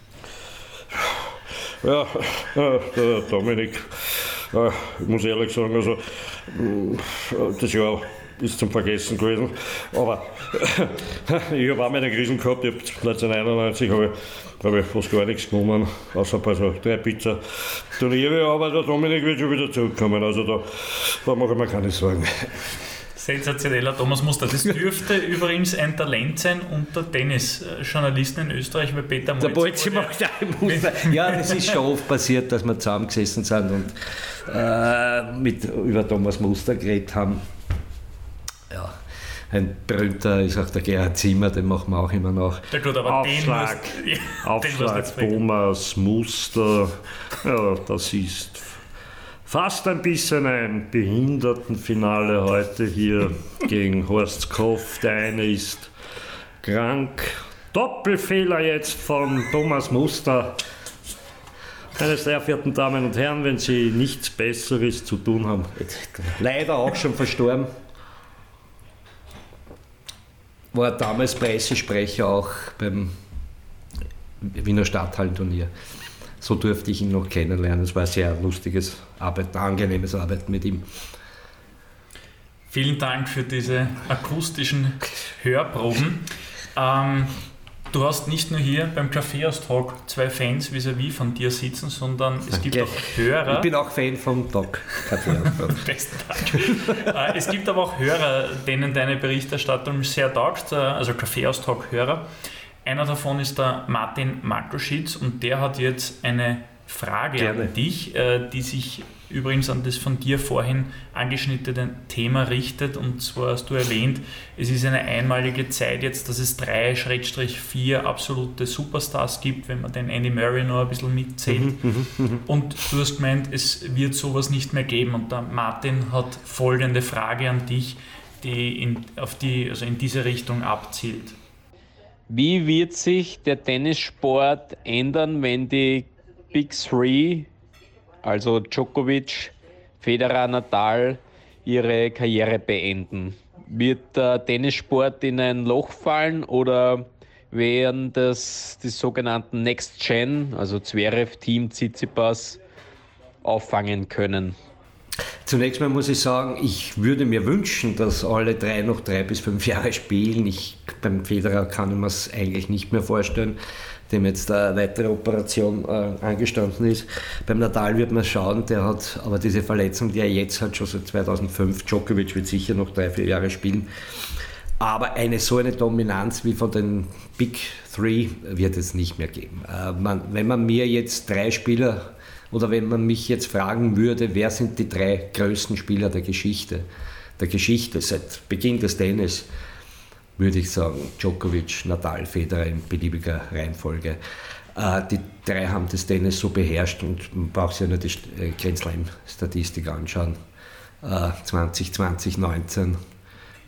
Ja, äh, der Dominik. Ja, ich muss ehrlich sagen, also das Jahr ist zum Vergessen gewesen. Aber ich habe auch meine Krisen gehabt. Ich habe neunzehnhunderteinundneunzig habe ich, hab ich fast gar nichts gewonnen, außer bei so drei Pizza-Turniere. Aber der Dominik wird schon wieder zurückkommen. Also da, da mache ich mir keine Sorgen. Sensationeller Thomas Muster. Das dürfte übrigens ein Talent sein unter Tennisjournalisten in Österreich, weil Peter Molzi. Der Molzi macht auch Muster. Ja, das ist schon oft passiert, dass wir zusammengesessen sind und äh, mit, über Thomas Muster geredet haben. Ja, ein berühmter ist auch der Gerhard Zimmer, den machen wir auch immer noch. Ja gut, aber Aufschlag, den musst, ja, Aufschlag den Thomas Muster, ja, das ist fast ein bisschen ein Behindertenfinale heute hier gegen Horst Koff. Der eine ist krank. Doppelfehler jetzt von Thomas Muster. Meine sehr verehrten Damen und Herren, wenn Sie nichts Besseres zu tun haben. Leider auch schon verstorben. War damals Pressesprecher auch beim Wiener Stadthallenturnier. So durfte ich ihn noch kennenlernen. Es war ein sehr lustiges Arbeiten, angenehmes Arbeiten mit ihm. Vielen Dank für diese akustischen Hörproben. Ähm, du hast nicht nur hier beim Kaffeehaus-Talk zwei Fans vis-à-vis von dir sitzen, sondern es Danke. gibt auch Hörer. Ich bin auch Fan vom Talk Kaffeehaus. Besten Dank. äh, es gibt aber auch Hörer, denen deine Berichterstattung sehr taugt, also Kaffeehaus-Talk-Hörer. Einer davon ist der Martin Markoschitz und der hat jetzt eine Frage Gerne. an dich, die sich übrigens an das von dir vorhin angeschnittene Thema richtet. Und zwar hast du erwähnt, es ist eine einmalige Zeit jetzt, dass es drei vier absolute Superstars gibt, wenn man den Andy Murray noch ein bisschen mitzählt. Mhm, mh, und du hast gemeint, es wird sowas nicht mehr geben. Und der Martin hat folgende Frage an dich, die in, auf die, also in diese Richtung abzielt. Wie wird sich der Tennissport ändern, wenn die Big Three, also Djokovic, Federer, Nadal, ihre Karriere beenden? Wird der Tennissport in ein Loch fallen oder werden das die sogenannten Next Gen, also Zverev, Thiem, Tsitsipas, auffangen können? Zunächst mal muss ich sagen, ich würde mir wünschen, dass alle drei noch drei bis fünf Jahre spielen. Ich, beim Federer kann ich mir es eigentlich nicht mehr vorstellen, dem jetzt eine weitere Operation äh, angestanden ist. Beim Nadal wird man schauen, der hat aber diese Verletzung, die er jetzt hat, schon seit zweitausendfünf. Djokovic wird sicher noch drei, vier Jahre spielen. Aber eine so eine Dominanz wie von den Big Three wird es nicht mehr geben. Äh, man, wenn man mir jetzt drei Spieler oder wenn man mich jetzt fragen würde, wer sind die drei größten Spieler der Geschichte, der Geschichte seit Beginn des Tennis, würde ich sagen, Djokovic, Nadal, Federer in beliebiger Reihenfolge. Äh, die drei haben das Tennis so beherrscht und man braucht sich ja nur die Grand Slam-Statistik anschauen. Äh, zwanzig zwanzig, neunzehn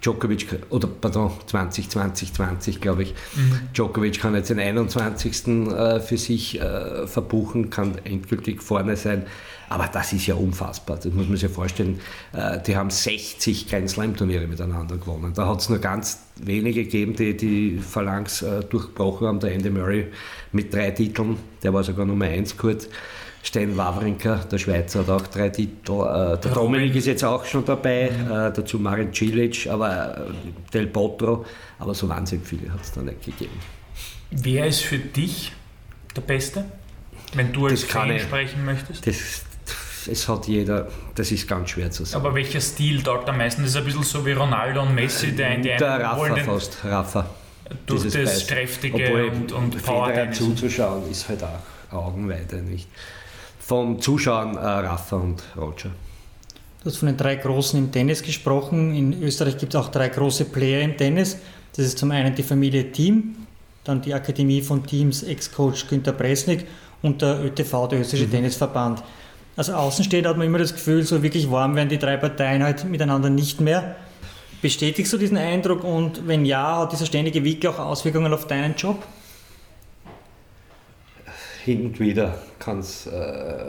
Djokovic, oder pardon, zwanzig zwanzig zwanzig glaube ich. Mhm. Djokovic kann jetzt den einundzwanzigsten Äh, für sich äh, verbuchen, kann endgültig vorne sein. Aber das ist ja unfassbar, das muss man sich ja vorstellen. Äh, die haben sechzig Grand Slam-Turniere miteinander gewonnen. Da hat es nur ganz wenige gegeben, die die Phalanx äh, durchbrochen haben. Der Andy Murray mit drei Titeln, der war sogar Nummer eins kurz. Stan Wawrinka, der Schweizer, hat auch drei Titel. Äh, der Dominik ist jetzt auch schon dabei, mhm. äh, dazu Marin Cilic, aber äh, Del Potro. Aber so wahnsinnig viele hat es da nicht gegeben. Wer ist für dich der Beste, wenn du als Fan sprechen möchtest? Das, es hat jeder, das ist ganz schwer zu sagen. Aber welcher Stil taugt am meisten? Das ist ein bisschen so wie Ronaldo und Messi, der in die Der Rafa fast, Rafa. Durch das Preis. Kräftige und, und Power zuzuschauen ist halt auch Augenweide, nicht? Vom Zuschauen äh, Rafa und Roger. Du hast von den drei Großen im Tennis gesprochen. In Österreich gibt es auch drei große Player im Tennis. Das ist zum einen die Familie Thiem, dann die Akademie von Thiems Ex-Coach Günter Bresnik und der Ö T V, der Österreichische mhm. Tennisverband. Als Außenstehender hat man immer das Gefühl, so wirklich warm werden die drei Parteien halt miteinander nicht mehr. Bestätigst du diesen Eindruck und wenn ja, hat dieser ständige Wickel auch Auswirkungen auf deinen Job? Hin und wieder kann es äh,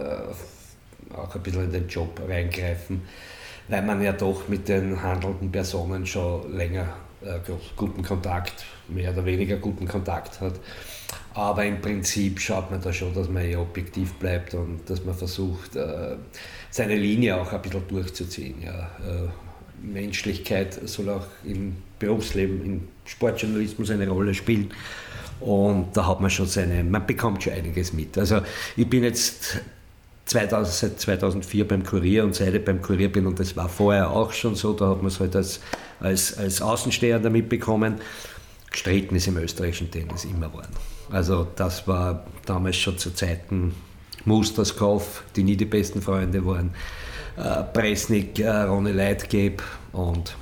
auch ein bisschen in den Job reingreifen, weil man ja doch mit den handelnden Personen schon länger äh, guten Kontakt, mehr oder weniger guten Kontakt hat. Aber im Prinzip schaut man da schon, dass man eher objektiv bleibt und dass man versucht, äh, seine Linie auch ein bisschen durchzuziehen. Ja. Äh, Menschlichkeit soll auch im Berufsleben, im Sportjournalismus eine Rolle spielen. Und da hat man schon seine, man bekommt schon einiges mit. Also ich bin jetzt zweitausend, seit zweitausendvier beim Kurier und seit ich beim Kurier bin, und das war vorher auch schon so, da hat man es halt als, als, als Außenstehender mitbekommen, gestritten ist im österreichischen Tennis immer geworden. Also das war damals schon zu Zeiten Musterskopf, die nie die besten Freunde waren, äh, Bresnik, äh, Ronny Leitgeb, und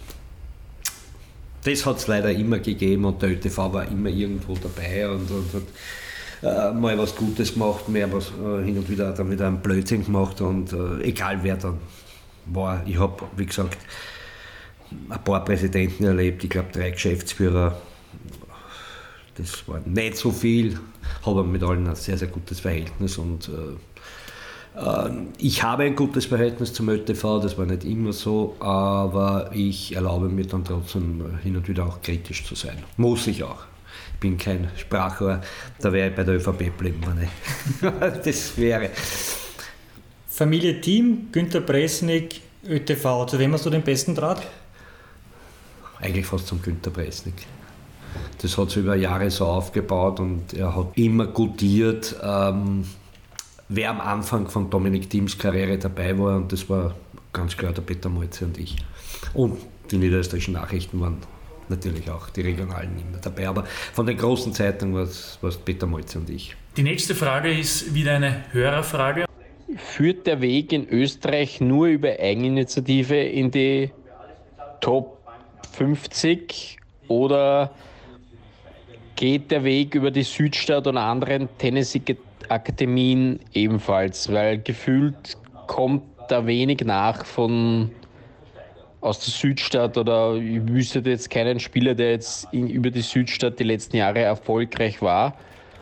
das hat es leider immer gegeben und der Ö T V war immer irgendwo dabei und, und hat äh, mal was Gutes gemacht, mehr was äh, hin und wieder dann wieder einen Blödsinn gemacht und äh, egal wer dann war. Ich habe, wie gesagt, ein paar Präsidenten erlebt, ich glaube drei Geschäftsführer, das war nicht so viel, habe mit allen ein sehr, sehr gutes Verhältnis und äh, ich habe ein gutes Verhältnis zum Ö T V, das war nicht immer so, aber ich erlaube mir dann trotzdem hin und wieder auch kritisch zu sein. Muss ich auch. Ich bin kein Sprachrohr, da wäre ich bei der Ö V P geblieben, wenn ich das wäre. Familie Thiem, Günter Bresnik, Ö T V, zu wem hast du den besten Draht? Eigentlich fast zum Günter Bresnik. Das hat sich über Jahre so aufgebaut und er hat immer gutiert, ähm, wer am Anfang von Dominik Thiems Karriere dabei war, und das war ganz klar der Peter Molze und ich. Und die niederösterreichischen Nachrichten waren natürlich auch, die regionalen immer dabei, aber von den großen Zeitungen war es Peter Molze und ich. Die nächste Frage ist wieder eine Hörerfrage. Führt der Weg in Österreich nur über Eigeninitiative in die Top fünfzig oder geht der Weg über die Südstadt und anderen Tennisakademien ebenfalls? Weil gefühlt kommt da wenig nach von aus der Südstadt, oder ich wüsste jetzt keinen Spieler, der jetzt in, über die Südstadt die letzten Jahre erfolgreich war.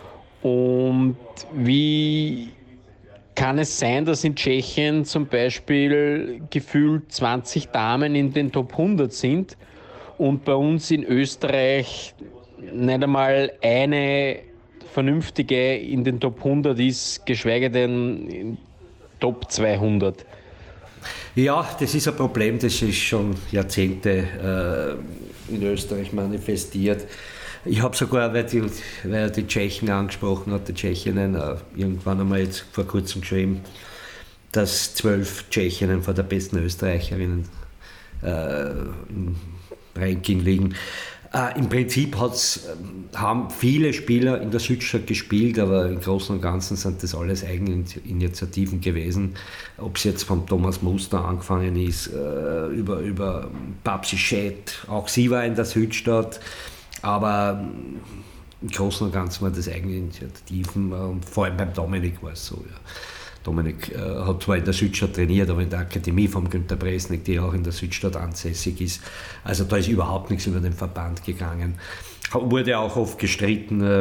Und wie kann es sein, dass in Tschechien zum Beispiel gefühlt zwanzig Damen in den Top hundert sind und bei uns in Österreich nicht einmal eine vernünftige in den Top hundert ist, geschweige denn in Top zweihundert? Ja, das ist ein Problem, das ist schon Jahrzehnte äh, in Österreich manifestiert. Ich habe sogar, weil die, weil er die Tschechen angesprochen hat, die Tschechinnen, äh, irgendwann einmal jetzt vor kurzem geschrieben, dass zwölf Tschechinnen vor der besten Österreicherinnen äh, im Ranking liegen. Äh, Im Prinzip hat's, haben viele Spieler in der Südstadt gespielt, aber im Großen und Ganzen sind das alles Eigeninitiativen gewesen. Ob es jetzt vom Thomas Muster angefangen ist, äh, über, über Babsi Schett, auch sie war in der Südstadt, aber im Großen und Ganzen waren das Eigeninitiativen und vor allem beim Dominik war es so. Ja. Dominik äh, hat zwar in der Südstadt trainiert, aber in der Akademie von Günter Bresnik, die auch in der Südstadt ansässig ist. Also da ist überhaupt nichts über den Verband gegangen. Wurde auch oft gestritten, äh,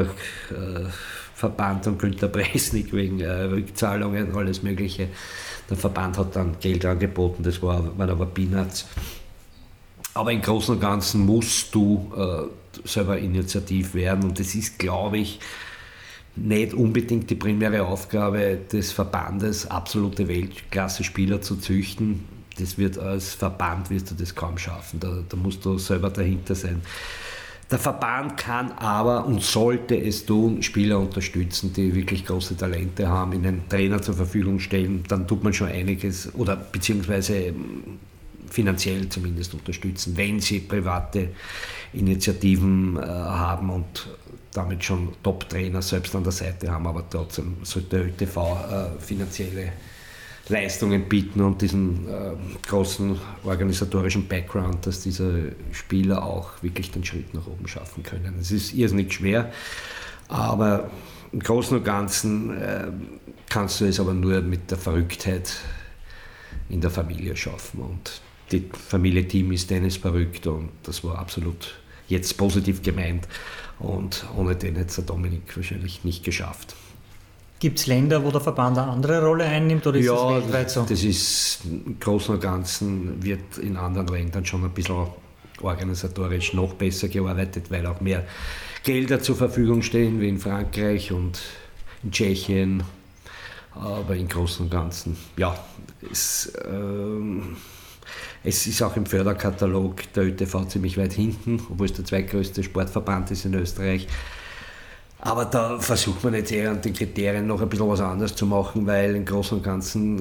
Verband und Günter Bresnik wegen äh, Rückzahlungen, alles Mögliche. Der Verband hat dann Geld angeboten, das war, waren aber Peanuts. Aber im Großen und Ganzen musst du äh, selber initiativ werden und das ist, glaube ich, nicht unbedingt die primäre Aufgabe des Verbandes, absolute Weltklasse-Spieler zu züchten. Das wird als Verband wirst du das kaum schaffen, da, da musst du selber dahinter sein. Der Verband kann aber und sollte es tun, Spieler unterstützen, die wirklich große Talente haben, ihnen Trainer zur Verfügung stellen, dann tut man schon einiges oder beziehungsweise finanziell zumindest unterstützen, wenn sie private Initiativen äh, haben und damit schon Top-Trainer selbst an der Seite haben, aber trotzdem sollte der ÖTV äh, finanzielle Leistungen bieten und diesen äh, großen organisatorischen Background, dass diese Spieler auch wirklich den Schritt nach oben schaffen können. Es ist irrsinnig schwer, aber im Großen und Ganzen äh, kannst du es aber nur mit der Verrücktheit in der Familie schaffen. Und die Familie Team ist Dennis verrückt und das war absolut jetzt positiv gemeint und ohne den hätte es der Dominik wahrscheinlich nicht geschafft. Gibt es Länder, wo der Verband eine andere Rolle einnimmt oder ist ja, das weltweit so? Das ist im Großen und Ganzen wird in anderen Ländern schon ein bisschen organisatorisch noch besser gearbeitet, weil auch mehr Gelder zur Verfügung stehen, wie in Frankreich und in Tschechien. Aber im Großen und Ganzen, ja, es, ähm, es ist auch im Förderkatalog der ÖTV ziemlich weit hinten, obwohl es der zweitgrößte Sportverband ist in Österreich. Aber da versucht man jetzt eher an den Kriterien noch ein bisschen was anderes zu machen, weil im Großen und Ganzen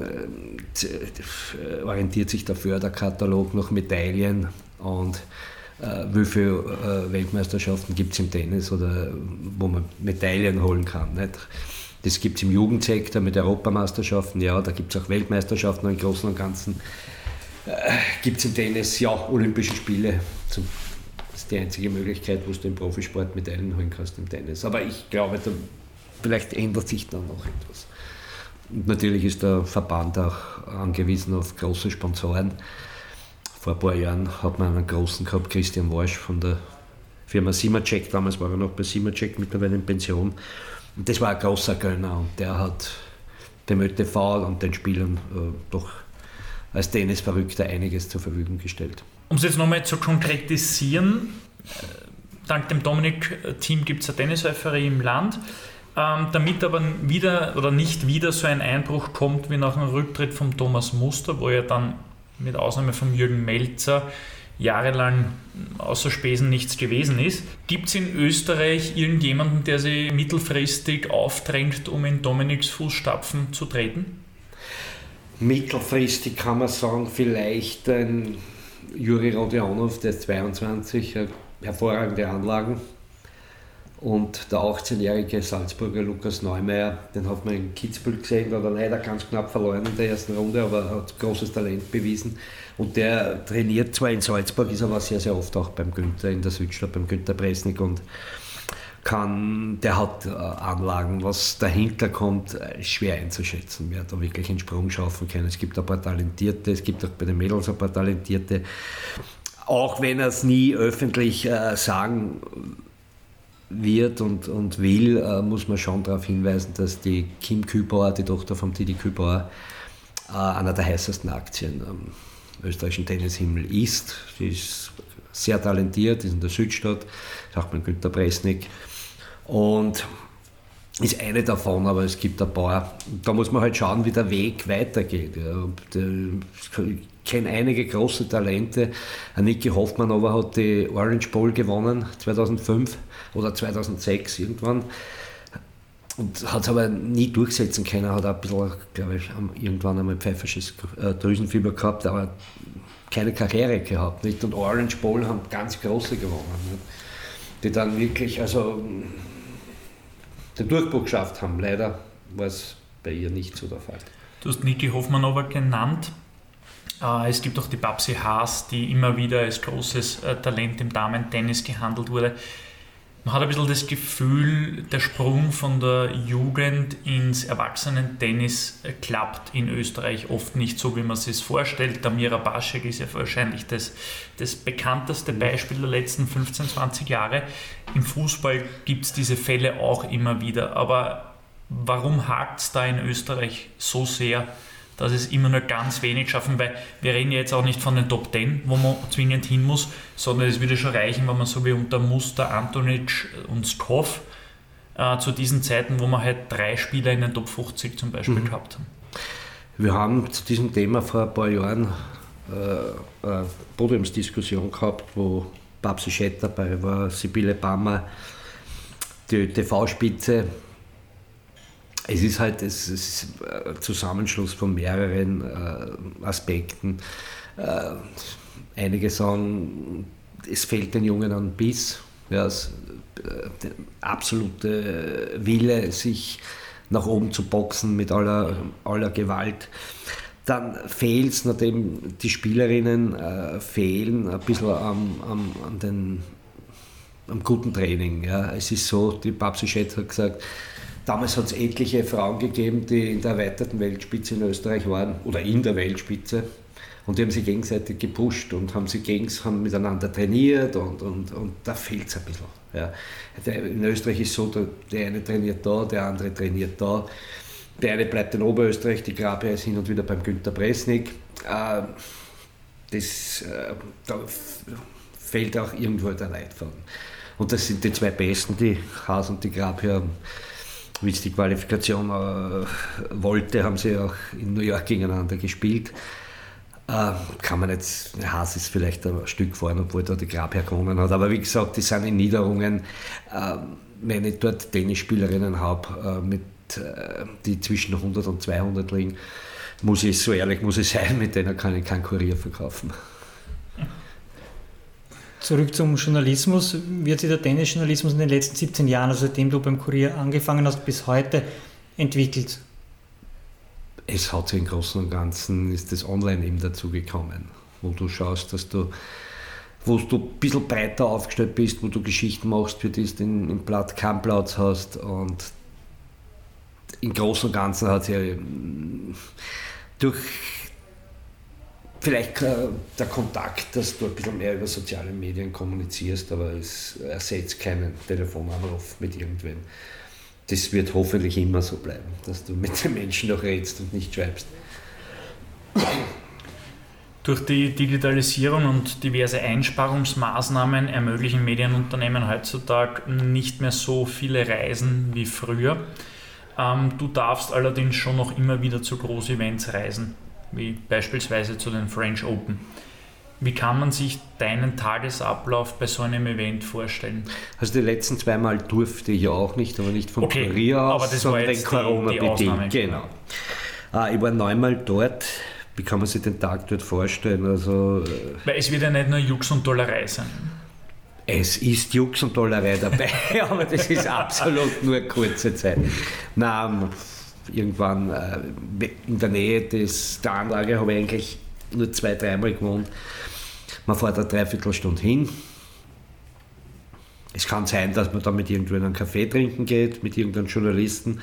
äh, orientiert sich der Förderkatalog nach Medaillen und äh, wie viele äh, Weltmeisterschaften gibt es im Tennis oder wo man Medaillen holen kann. Nicht? Das gibt es im Jugendsektor mit Europameisterschaften, ja, da gibt es auch Weltmeisterschaften, im Großen und Ganzen äh, gibt es im Tennis ja Olympische Spiele zum Das ist die einzige Möglichkeit, wo du im Profisport Medaillen holen kannst im Tennis. Aber ich glaube, da vielleicht ändert sich dann noch etwas. Und natürlich ist der Verband auch angewiesen auf große Sponsoren. Vor ein paar Jahren hat man einen großen gehabt, Christian Warsch von der Firma Simacek. Damals war er noch bei Simacek, mittlerweile in Pension. Und das war ein großer Gönner und der hat dem ÖTV und den Spielern äh, doch als Tennisverrückter einiges zur Verfügung gestellt. Um es jetzt nochmal zu konkretisieren, dank dem Dominik-Team gibt es eine Tennis-Euphorie im Land. Ähm, damit aber wieder oder nicht wieder so ein Einbruch kommt wie nach dem Rücktritt von Thomas Muster, wo ja dann mit Ausnahme von Jürgen Melzer jahrelang außer Spesen nichts gewesen ist. Gibt es in Österreich irgendjemanden, der sich mittelfristig aufdrängt, um in Dominiks Fußstapfen zu treten? Mittelfristig kann man sagen, vielleicht ein Juri Rodionov, der ist zweiundzwanzig, hervorragende Anlagen. Und der achtzehnjährige Salzburger Lukas Neumeier, den hat man in Kitzbühel gesehen, da hat er leider ganz knapp verloren in der ersten Runde, aber er hat großes Talent bewiesen. Und der trainiert zwar in Salzburg, ist aber sehr, sehr oft auch beim Günther in der Südstadt, beim Günter Bresnik und kann, der hat äh, Anlagen, was dahinter kommt, äh, schwer einzuschätzen, wer da wirklich einen Sprung schaffen kann. Es gibt ein paar Talentierte, es gibt auch bei den Mädels ein paar Talentierte, auch wenn er es nie öffentlich äh, sagen wird und, und will, äh, muss man schon darauf hinweisen, dass die Kim Kübauer, die Tochter von Didi Kübauer, äh, einer der heißesten Aktien am österreichischen Tennishimmel ist. Sie ist sehr talentiert, ist in der Südstadt, sagt man Günter Bresnik. Und ist eine davon, aber es gibt ein paar. Da muss man halt schauen, wie der Weg weitergeht. Ja. Ich kenne einige große Talente. Niki Hoffmann aber hat die Orange Bowl gewonnen, zweitausendfünf oder zweitausendsechs irgendwann. Und hat es aber nie durchsetzen können, hat auch ein bisschen, glaube ich, irgendwann einmal pfeifersches Drüsenfieber gehabt, aber keine Karriere gehabt. Nicht? Und Orange Bowl haben ganz große gewonnen, nicht? Die dann wirklich also den Durchbruch geschafft haben. Leider war es bei ihr nicht so der Fall. Du hast Niki Hoffmann aber genannt. Es gibt auch die Babsi Haas, die immer wieder als großes Talent im Damen-Tennis gehandelt wurde. Man hat ein bisschen das Gefühl, der Sprung von der Jugend ins Erwachsenen-Tennis klappt in Österreich oft nicht so, wie man sich es vorstellt. Der Mira Baschek ist ja wahrscheinlich das, das bekannteste Beispiel der letzten fünfzehn, zwanzig Jahre. Im Fußball gibt es diese Fälle auch immer wieder. Aber warum hakt es da in Österreich so sehr, dass es immer nur ganz wenig schaffen? Weil wir reden ja jetzt auch nicht von den Top Ten, wo man zwingend hin muss, sondern es würde schon reichen, wenn man so wie unter Muster, Antonic und Skov äh, zu diesen Zeiten, wo man halt drei Spieler in den Top fünfzig zum Beispiel mhm. gehabt haben. Wir haben zu diesem Thema vor ein paar Jahren äh, eine Podiumsdiskussion gehabt, wo Babsi Schett dabei war, Sibylle Bammer, die T V-Spitze. Es ist halt es ist ein Zusammenschluss von mehreren äh, Aspekten. Äh, einige sagen, es fehlt den Jungen an Biss, ja, es, äh, der absolute Wille, sich nach oben zu boxen mit aller, aller Gewalt. Dann fehlt es, nachdem die Spielerinnen äh, fehlen, ein bisschen am, am, an den, am guten Training. Ja. Es ist so, die Babsi Schett hat gesagt, damals hat es etliche Frauen gegeben, die in der erweiterten Weltspitze in Österreich waren oder in der Weltspitze und die haben sich gegenseitig gepusht und haben, sie gegens, haben miteinander trainiert und, und, und da fehlt es ein bisschen. Ja. In Österreich ist es so, der, der eine trainiert da, der andere trainiert da. Der eine bleibt in Oberösterreich, die Grabia ist hin und wieder beim Günter Bresnik. Äh, das, äh, da fehlt auch irgendwo der Leitfaden. Und das sind die zwei Besten, die Haas und die Grabia. Wie es die Qualifikation äh, wollte, haben sie auch in New York gegeneinander gespielt. Äh, kann man jetzt, Haas ist vielleicht ein Stück vorne, obwohl da die Grabherr gewonnen hat. Aber wie gesagt, die sind in Niederungen. Äh, wenn ich dort Tennisspielerinnen habe, äh, mit, äh, die zwischen hundert und zweihundert liegen, muss ich, so ehrlich muss ich sein, mit denen kann ich keinen Kurier verkaufen. Zurück zum Journalismus. Wie hat sich der Tennisjournalismus in den letzten siebzehn Jahren, also seitdem du beim Kurier angefangen hast, bis heute entwickelt? Es hat sich im Großen und Ganzen, ist das Online eben dazugekommen, wo du schaust, dass du, wo du ein bisschen breiter aufgestellt bist, wo du Geschichten machst, für die du im Blatt keinen Platz hast. Und im Großen und Ganzen hat sich ja durch vielleicht der Kontakt, dass du ein bisschen mehr über soziale Medien kommunizierst, aber es ersetzt keinen Telefonanruf mit irgendwem. Das wird hoffentlich immer so bleiben, dass du mit den Menschen noch redest und nicht schreibst. Durch die Digitalisierung und diverse Einsparungsmaßnahmen ermöglichen Medienunternehmen heutzutage nicht mehr so viele Reisen wie früher. Ähm, du darfst allerdings schon noch immer wieder zu Groß-Events reisen, wie beispielsweise zu den French Open. Wie kann man sich deinen Tagesablauf bei so einem Event vorstellen? Also die letzten zweimal durfte ich ja auch nicht, aber nicht von okay, Kurier aus, aber das sondern war jetzt Corona die, die bedingt. Genau. Ah, ich war neunmal dort. Wie kann man sich den Tag dort vorstellen? Also, weil es wird ja nicht nur Jux und Dollerei sein. Es ist Jux und Dollerei dabei, aber das ist absolut nur kurze Zeit. Nein, irgendwann äh, in der Nähe des, der Anlage habe ich eigentlich nur zwei, dreimal gewohnt. Man fährt eine Dreiviertelstunde hin. Es kann sein, dass man dann mit irgendwann einen Kaffee trinken geht, mit irgendeinem Journalisten.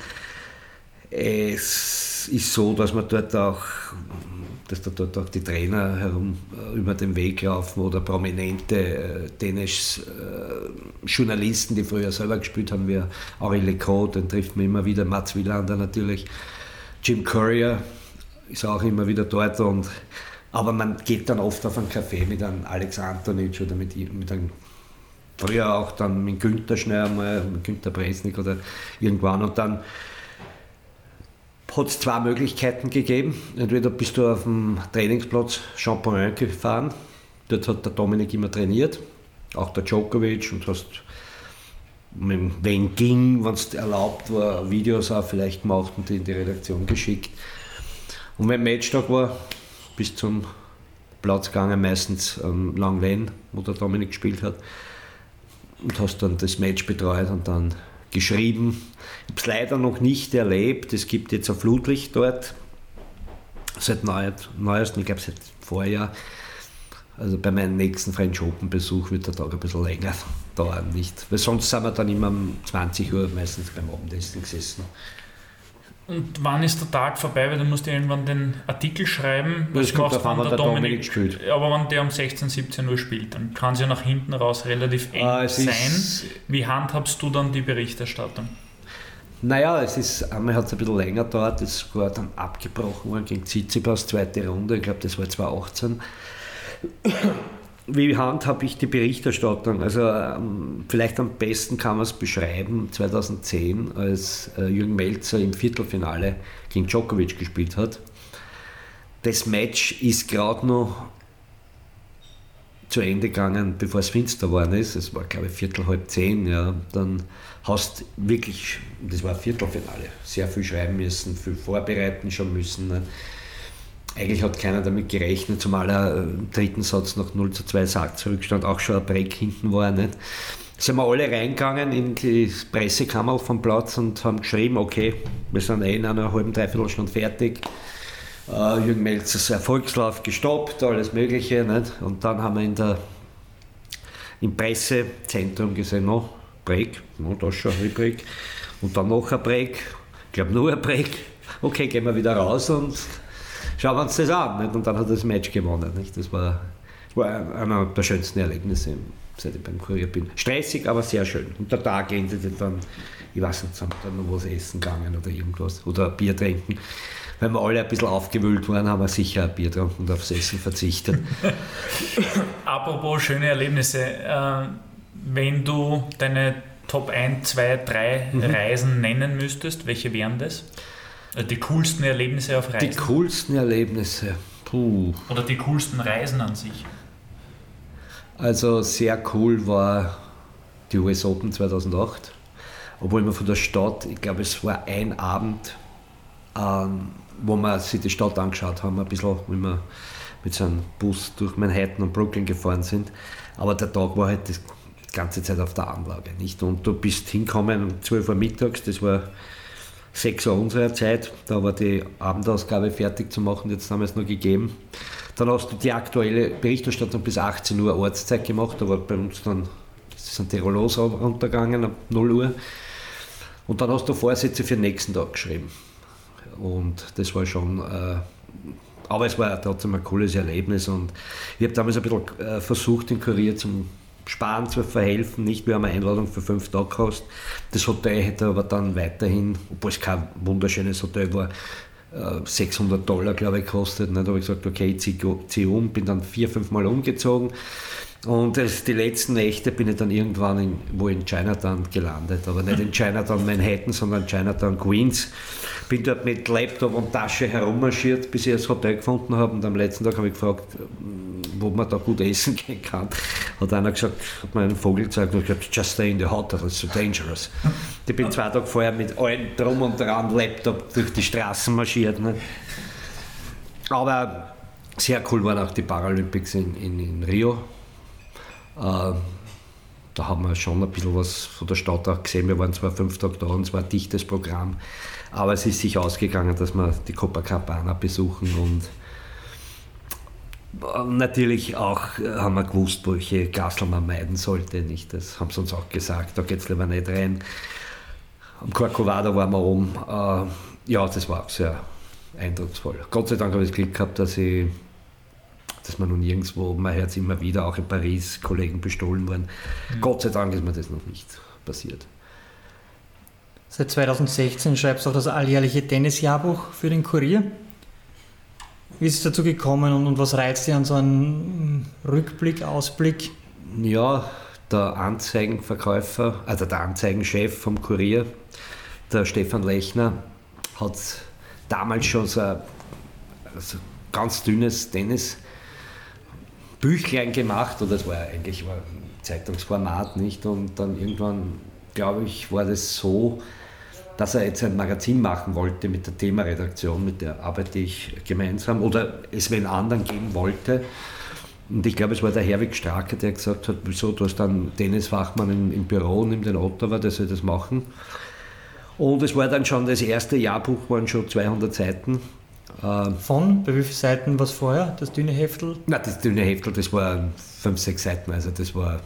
Es ist so, dass man dort auch, dass da dort auch die Trainer herum äh, über den Weg laufen oder prominente äh, Tennis-Journalisten, äh, die früher selber gespielt haben, wie Henri Lecaux, den trifft man immer wieder, Mats Wilander natürlich, Jim Courier ist auch immer wieder dort. Und, aber man geht dann oft auf einen Café mit einem Alex Antonic oder mit, mit einem, früher auch dann mit Günter schnell einmal, mit Günter Bresnik oder irgendwann. Und dann hat es zwei Möglichkeiten gegeben. Entweder bist du auf dem Trainingsplatz Champagne gefahren, dort hat der Dominik immer trainiert, auch der Djokovic, und hast, wenn ging, wenn es erlaubt war, Videos auch vielleicht gemacht und die in die Redaktion geschickt. Und wenn Matchtag war, bis zum Platz gegangen, meistens am Langlen, wo der Dominik gespielt hat, und hast dann das Match betreut und dann geschrieben. Ich habe es leider noch nicht erlebt. Es gibt jetzt ein Flutlicht dort, seit neuestem, ich glaube seit Vorjahr. Also bei meinem nächsten French Open Besuch wird der Tag ein bisschen länger dauern, nicht? Weil sonst sind wir dann immer um zwanzig Uhr meistens beim Abendessen gesessen. Und wann ist der Tag vorbei? Weil du musst ja irgendwann den Artikel schreiben. Das Was kommt machst, davon, wann wann der der Dominik, Dominik spielt. Aber wenn der um sechzehn, siebzehn Uhr spielt, dann kann es ja nach hinten raus relativ eng Ah, es sein. ist- Wie handhabst du dann die Berichterstattung? Naja, es ist, einmal hat es ein bisschen länger gedauert, das war dann abgebrochen worden gegen Tsitsipas, zweite Runde, ich glaube das war zwanzig achtzehn. Wie handhabe ich die Berichterstattung? Also ähm, vielleicht am besten kann man es beschreiben, zweitausendzehn, als äh, Jürgen Melzer im Viertelfinale gegen Djokovic gespielt hat. Das Match ist gerade noch zu Ende gegangen, bevor es finster geworden ist. Es war, glaube ich, Viertel, halb zehn. Ja. Dann hast wirklich, das war ein Viertelfinale, sehr viel schreiben müssen, viel vorbereiten schon müssen. Ne. Eigentlich hat keiner damit gerechnet, zumal er im dritten Satz nach null zu zwei Satzrückstand auch schon ein Break hinten war. Nicht. Sind wir alle reingegangen in die Pressekammer vom Platz und haben geschrieben, okay, wir sind eh in einer halben, dreiviertel Stunde fertig. Uh, Jürgen Melzers Erfolgslauf gestoppt, alles Mögliche. Nicht? Und dann haben wir in der, im Pressezentrum gesehen, no, Break, no, da ist schon ein Break. Und dann noch ein Break, ich glaube nur ein Break. Okay, gehen wir wieder raus und schauen wir uns das an. Nicht? Und dann hat er das Match gewonnen. Nicht? Das war, war einer der schönsten Erlebnisse, seit ich beim Kurier bin. Stressig, aber sehr schön. Und der Tag endete dann, ich weiß nicht, sind wir dann noch was essen gegangen oder irgendwas. Oder ein Bier trinken. Wenn wir alle ein bisschen aufgewühlt waren, haben wir sicher ein Bier getrunken und aufs Essen verzichtet. Apropos schöne Erlebnisse, äh, wenn du deine Top eins, zwei, drei mhm. Reisen nennen müsstest, welche wären das? Die coolsten Erlebnisse auf Reisen? Die coolsten Erlebnisse, puh. Oder die coolsten Reisen an sich? Also sehr cool war die U S Open zweitausendacht, obwohl wir von der Stadt, ich glaube es war ein Abend, ähm, wo wir sich die Stadt angeschaut haben, ein bisschen, wie wir mit so einem Bus durch Manhattan und Brooklyn gefahren sind. Aber der Tag war halt die ganze Zeit auf der Anlage, nicht? Und du bist hingekommen um zwölf Uhr mittags, das war sechs Uhr unserer Zeit, da war die Abendausgabe fertig zu machen, jetzt haben wir es noch gegeben. Dann hast du die aktuelle Berichterstattung bis achtzehn Uhr Ortszeit gemacht, da war bei uns dann, sind die Rollos runtergegangen ab null Uhr. Und dann hast du Vorsätze für den nächsten Tag geschrieben. Und das war schon, äh, aber es war trotzdem ein cooles Erlebnis und ich habe damals ein bisschen äh, versucht, den Kurier zum Sparen zu verhelfen. Nicht, wir haben eine Einladung für fünf Tage gekostet. Das Hotel hätte aber dann weiterhin, obwohl es kein wunderschönes Hotel war, äh, sechshundert Dollar, glaube ich, gekostet. Da habe ich gesagt, okay, ich ziehe zieh um, bin dann vier, fünf Mal umgezogen. Und das, die letzten Nächte bin ich dann irgendwann in, wo in Chinatown gelandet, aber nicht in Chinatown Manhattan, sondern Chinatown Queens. Bin dort mit Laptop und Tasche herummarschiert, bis ich das Hotel gefunden habe. Und am letzten Tag habe ich gefragt, wo man da gut essen gehen kann. Hat einer gesagt, hat mir einen Vogel gezeigt und ich habe gesagt, just stay in the hotel, it's so dangerous. Ich bin zwei Tage vorher mit allen drum und dran Laptop durch die Straßen marschiert. Ne? Aber sehr cool waren auch die Paralympics in, in, in Rio. Uh, da haben wir schon ein bisschen was von der Stadt auch gesehen. Wir waren zwar fünf Tage da und es war ein dichtes Programm, aber es ist sich ausgegangen, dass wir die Copacabana besuchen und natürlich auch haben wir gewusst, welche Gassel man meiden sollte. Nicht? Das haben sie uns auch gesagt, da geht es lieber nicht rein. Am Corcovado waren wir oben. Uh, ja, das war auch sehr eindrucksvoll. Gott sei Dank habe ich das Glück gehabt, dass ich dass man nun nirgendwo, man hört es immer wieder, auch in Paris, Kollegen bestohlen worden. Mhm. Gott sei Dank ist mir das noch nicht passiert. Seit zweitausendsechzehn schreibst du auch das alljährliche Tennisjahrbuch für den Kurier. Wie ist es dazu gekommen und, und was reizt dich an so einem Rückblick, Ausblick? Ja, der Anzeigenverkäufer, also der Anzeigenchef vom Kurier, der Stefan Lechner, hat damals schon so ein also ganz dünnes Tennis Büchlein gemacht, oder das war eigentlich war ein Zeitungsformat, nicht? Und dann irgendwann, glaube ich, war das so, dass er jetzt ein Magazin machen wollte mit der Themaredaktion, mit der arbeite ich gemeinsam, oder es wenn anderen geben wollte. Und ich glaube, es war der Herwig Strake, der gesagt hat, wieso, du hast dann Tennisfachmann im, im Büro, nimm den Ottawa, der soll das machen. Und es war dann schon das erste Jahrbuch, waren schon zweihundert Seiten. Ähm, Von? Bei wie vielen Seiten war es vorher, das dünne Heftel? Nein, das dünne Heftel, das waren fünf, sechs Seiten, also das war,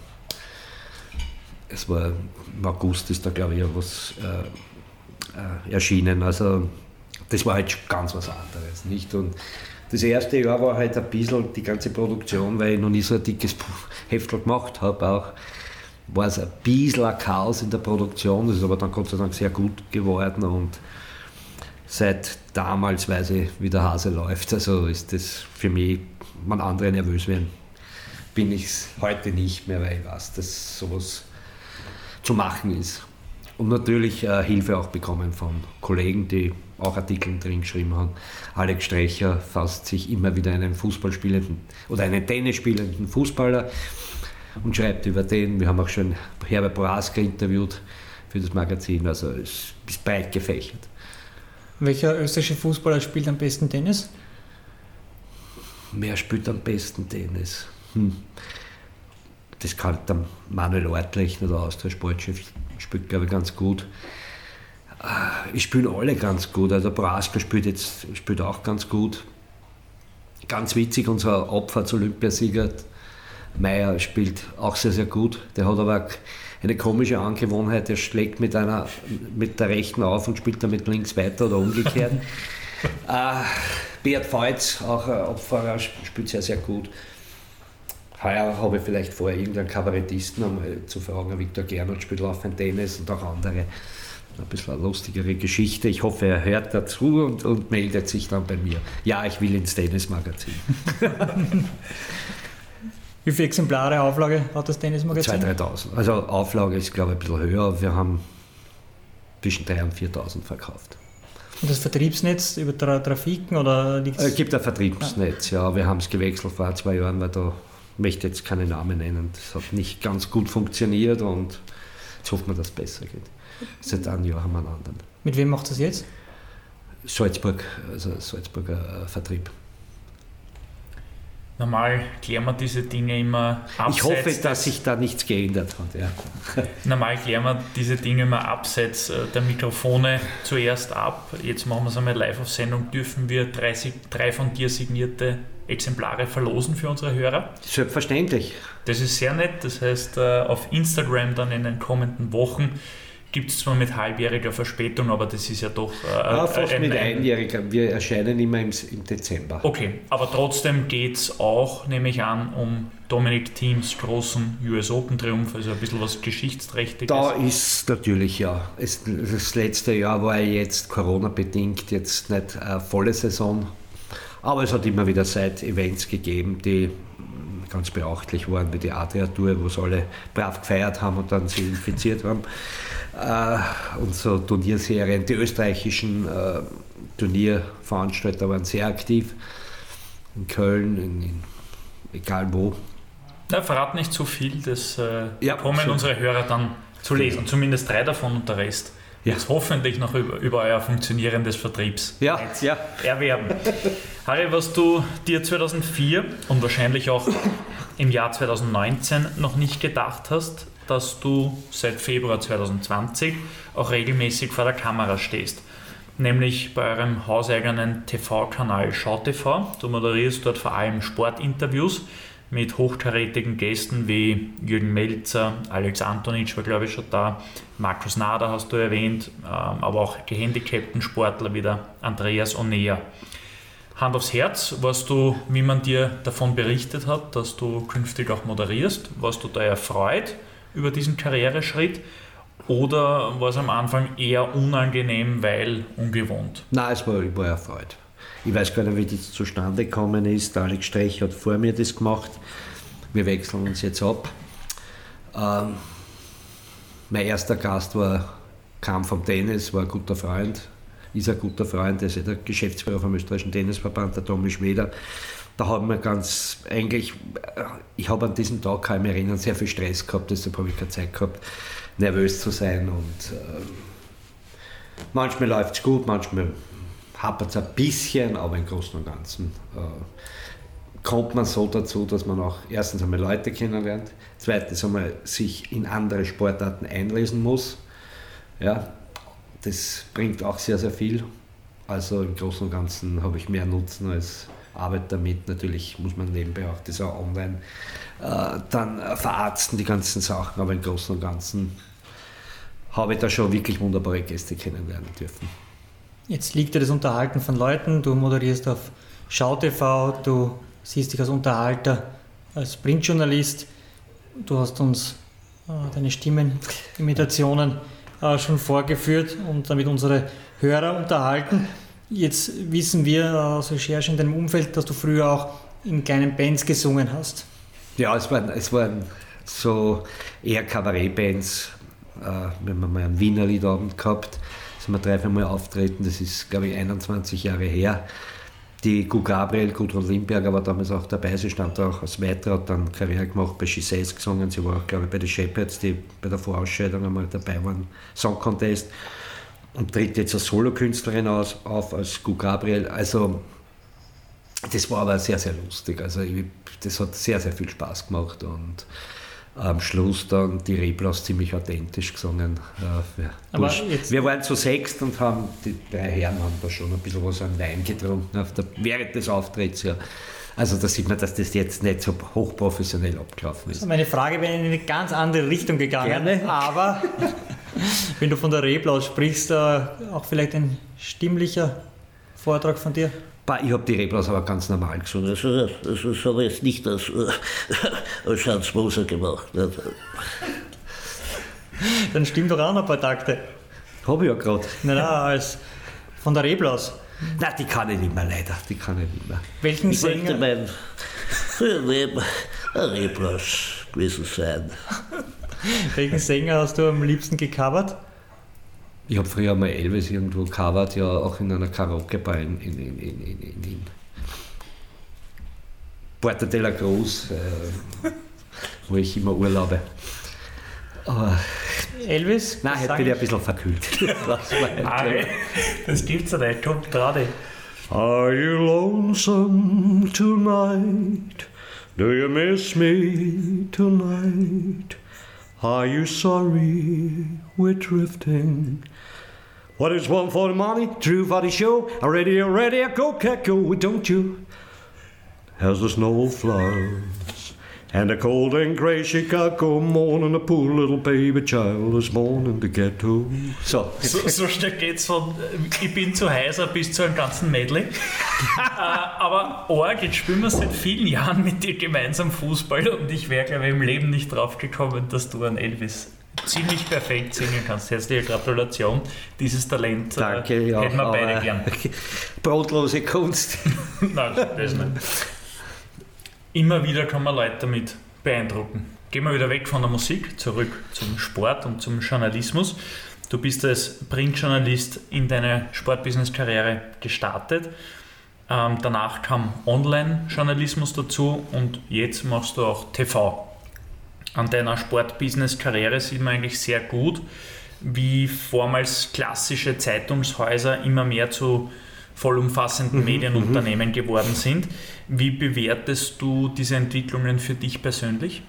es war im August ist da glaube ich was äh, äh, erschienen, also das war halt ganz was anderes, nicht? Und das erste Jahr war halt ein bisschen die ganze Produktion, weil ich noch nie so ein dickes Heftel gemacht habe, auch war es ein bisschen ein Chaos in der Produktion, das ist aber dann Gott sei Dank sehr gut geworden und seit damals weiß ich, wie der Hase läuft, also ist das für mich, wenn andere nervös werden, bin ich es heute nicht mehr, weil ich weiß, dass sowas zu machen ist. Und natürlich äh, Hilfe auch bekommen von Kollegen, die auch Artikel drin geschrieben haben. Alex Strecher fasst sich immer wieder einen Fußballspielenden oder einen Tennisspielenden Fußballer und schreibt über den. Wir haben auch schon Herbert Boraska interviewt für das Magazin, also es ist breit gefächert. Welcher österreichische Fußballer spielt am besten Tennis? Wer spielt am besten Tennis? Hm. Das kann der Manuel Ortlechner, der Austria-Sportchef, spielt, glaube ich, ganz gut. Ich spiele alle ganz gut. Also Boraska spielt jetzt spielt auch ganz gut. Ganz witzig, unser Abfahrts-Olympiasieger Meier spielt auch sehr, sehr gut. Der hat aber eine komische Angewohnheit, der schlägt mit, einer, mit der rechten auf und spielt dann mit links weiter oder umgekehrt. äh, Beat Feutz, auch ein Abfahrer, spielt sehr, sehr gut. Heuer habe ich vielleicht vor, irgendeinen Kabarettisten einmal zu fragen, Viktor Gernot spielt laufend Tennis und auch andere. Ein bisschen eine lustigere Geschichte. Ich hoffe, er hört dazu und, und meldet sich dann bei mir. Ja, ich will ins Tennismagazin. Wie viele Exemplare Auflage hat das Tennismagazin? zweitausend, dreitausend. Also Auflage ist, glaube ich, ein bisschen höher. Wir haben zwischen dreitausend und viertausend verkauft. Und das Vertriebsnetz über Tra- Trafiken oder liegt's? Es gibt ein Vertriebsnetz, ja. Wir haben es gewechselt vor zwei Jahren, weil da möchte jetzt keine Namen nennen. Das hat nicht ganz gut funktioniert und jetzt hoffen wir, dass es besser geht. Seit einem Jahr haben wir einen anderen. Mit wem macht das jetzt? Salzburg, also Salzburger äh, Vertrieb. Normal klären wir diese Dinge immer abseits. Ich hoffe, dass sich da nichts geändert hat. Ja. Normal klären wir diese Dinge immer abseits der Mikrofone zuerst ab. Jetzt machen wir es einmal live auf Sendung. Dürfen wir drei, drei von dir signierte Exemplare verlosen für unsere Hörer? Selbstverständlich. Das ist sehr nett. Das heißt, auf Instagram dann in den kommenden Wochen gibt es zwar mit halbjähriger Verspätung, aber das ist ja doch... Äh, ah, fast ein, mit ein, einjähriger. Wir erscheinen immer im, im Dezember. Okay, aber trotzdem geht es auch, nehme ich an, um Dominic Thiem's großen U S Open Triumph, also ein bisschen was Geschichtsträchtiges. Da ist natürlich, ja. Es, das letzte Jahr war jetzt Corona-bedingt jetzt nicht eine volle Saison, aber es hat immer wieder Side-Events gegeben, die ganz beachtlich waren, wie die Adria-Tour, wo sie alle brav gefeiert haben und dann sie infiziert haben. Äh, und so Turnierserien, die österreichischen äh, Turnierveranstalter waren sehr aktiv. In Köln, in, in, egal wo. Na, verrat nicht zu viel, das äh, ja, kommen schon. Unsere Hörer dann zu lesen. Zumindest drei davon und der Rest ja. jetzt hoffentlich noch über, über euer funktionierendes Vertriebs ja, ja. erwerben. Harry, was du dir zweitausendvier und wahrscheinlich auch im Jahr zweitausendneunzehn noch nicht gedacht hast, dass du seit Februar zweitausendzwanzig auch regelmäßig vor der Kamera stehst. Nämlich bei eurem hauseigenen T V-Kanal SchauTV. Du moderierst dort vor allem Sportinterviews mit hochkarätigen Gästen wie Jürgen Melzer, Alex Antonitsch war glaube ich schon da, Markus Nader hast du erwähnt, aber auch gehandicapten Sportler wie der Andreas Onea. Hand aufs Herz, warst du, wie man dir davon berichtet hat, dass du künftig auch moderierst, warst du da erfreut über diesen Karriereschritt oder war es am Anfang eher unangenehm, weil ungewohnt? Nein, es war, ich war erfreut. Ich weiß gar nicht, wie das zustande gekommen ist. Der Alex Strech hat vor mir das gemacht. Wir wechseln uns jetzt ab. Ähm, mein erster Gast war, kam vom Tennis, war ein guter Freund, ist ein guter Freund, der ist ja der Geschäftsführer vom österreichischen Tennisverband, der Tommy Schmeder. Da haben wir ganz, eigentlich, ich habe an diesem Tag, kann ich mich erinnern, sehr viel Stress gehabt, deshalb habe ich keine Zeit gehabt, nervös zu sein. Und äh, manchmal läuft es gut, manchmal hapert es ein bisschen, aber im Großen und Ganzen äh, kommt man so dazu, dass man auch erstens einmal Leute kennenlernt, zweitens einmal sich in andere Sportarten einlesen muss. Ja, das bringt auch sehr, sehr viel. Also im Großen und Ganzen habe ich mehr Nutzen als Arbeit damit. Natürlich muss man nebenbei auch das auch online äh, dann äh, verarzten, die ganzen Sachen, aber im Großen und Ganzen habe ich da schon wirklich wunderbare Gäste kennenlernen dürfen. Jetzt liegt dir das Unterhalten von Leuten, du moderierst auf Schau T V, du siehst dich als Unterhalter, als Printjournalist, du hast uns äh, deine Stimmenimitationen äh, schon vorgeführt und damit unsere Hörer unterhalten. Jetzt wissen wir aus Recherche in deinem Umfeld, dass du früher auch in kleinen Bands gesungen hast. Ja, es waren, es waren so eher Kabarettbands. Äh, wir haben mal einen Wiener Liedabend gehabt, sind wir drei, vier Mal auftreten, das ist, glaube ich, einundzwanzig Jahre her. Die Gu Gabriel, Gudrun Limberger war damals auch dabei, sie stand auch als Weiter, hat dann Karriere gemacht, bei Giselles gesungen, sie war auch, glaube ich, bei den Shepherds, die bei der Vorausscheidung einmal dabei waren, Song Contest. Und tritt jetzt als Solokünstlerin aus, auf als Gu Gabriel. Also das war aber sehr, sehr lustig. Also ich, das hat sehr, sehr viel Spaß gemacht und am Schluss dann die Reblaus ziemlich authentisch gesungen. Äh, ja, aber wir waren zu sechst und haben, die drei Herren haben da schon ein bisschen was an Wein getrunken auf der, während des Auftritts. Ja. Also da sieht man, dass das jetzt nicht so hochprofessionell abgelaufen ist. Also meine Frage wäre in eine ganz andere Richtung gegangen. Gerne. Aber wenn du von der Reblaus sprichst, äh, auch vielleicht ein stimmlicher Vortrag von dir? Ich habe die Reblaus aber ganz normal gesungen. Also, das, das habe ich jetzt nicht als, als Hans Moser gemacht. Dann stimmt doch auch noch ein paar Takte. Habe ich ja gerade. Nein, nein, als von der Reblaus. Nein, die kann ich nicht mehr, leider. Die kann ich nicht mehr. Welchen Ich möchte Sänger? mein früher Leben ein Reblaus gewesen sein. Welchen Sänger hast du am liebsten gecovert? Ich habe früher mal Elvis irgendwo gecovert, ja auch in einer Karaoke-Bar in, in, in, in, in, in Puerto de la Cruz, äh, wo ich immer urlaube. Aber Elvis? nein, heute bin ich ein bisschen verkühlt. Ari, das gibt's ja nicht, komm, trau dich. Are you lonesome tonight? Do you miss me tonight? Are you sorry we're drifting? What is one for the money, two for the show? Already, already, go, cat, go, don't you? As the snow flies, and the cold and grey Chicago morning, a poor little baby child is born in the ghetto. So, So, so schnell geht's von äh, ich bin zu heiser bis zu einem ganzen Medley. äh, aber arg, jetzt spielen wir seit vielen Jahren mit dir gemeinsam Fußball und ich wäre, glaube ich, im Leben nicht drauf gekommen, dass du an Elvis ziemlich perfekt singen kannst. Herzliche Gratulation. Dieses Talent äh, danke, ja, hätten wir beide gern. brotlose Kunst. Nein, das nicht. Immer wieder kann man Leute damit beeindrucken. Gehen wir wieder weg von der Musik, zurück zum Sport und zum Journalismus. Du bist als Printjournalist in deine Sportbusiness-Karriere gestartet. Ähm, danach kam Online-Journalismus dazu und jetzt machst du auch T V. An deiner Sportbusiness-Karriere sieht man eigentlich sehr gut, wie vormals klassische Zeitungshäuser immer mehr zu vollumfassenden mhm, Medienunternehmen geworden sind. Wie bewertest du diese Entwicklungen für dich persönlich?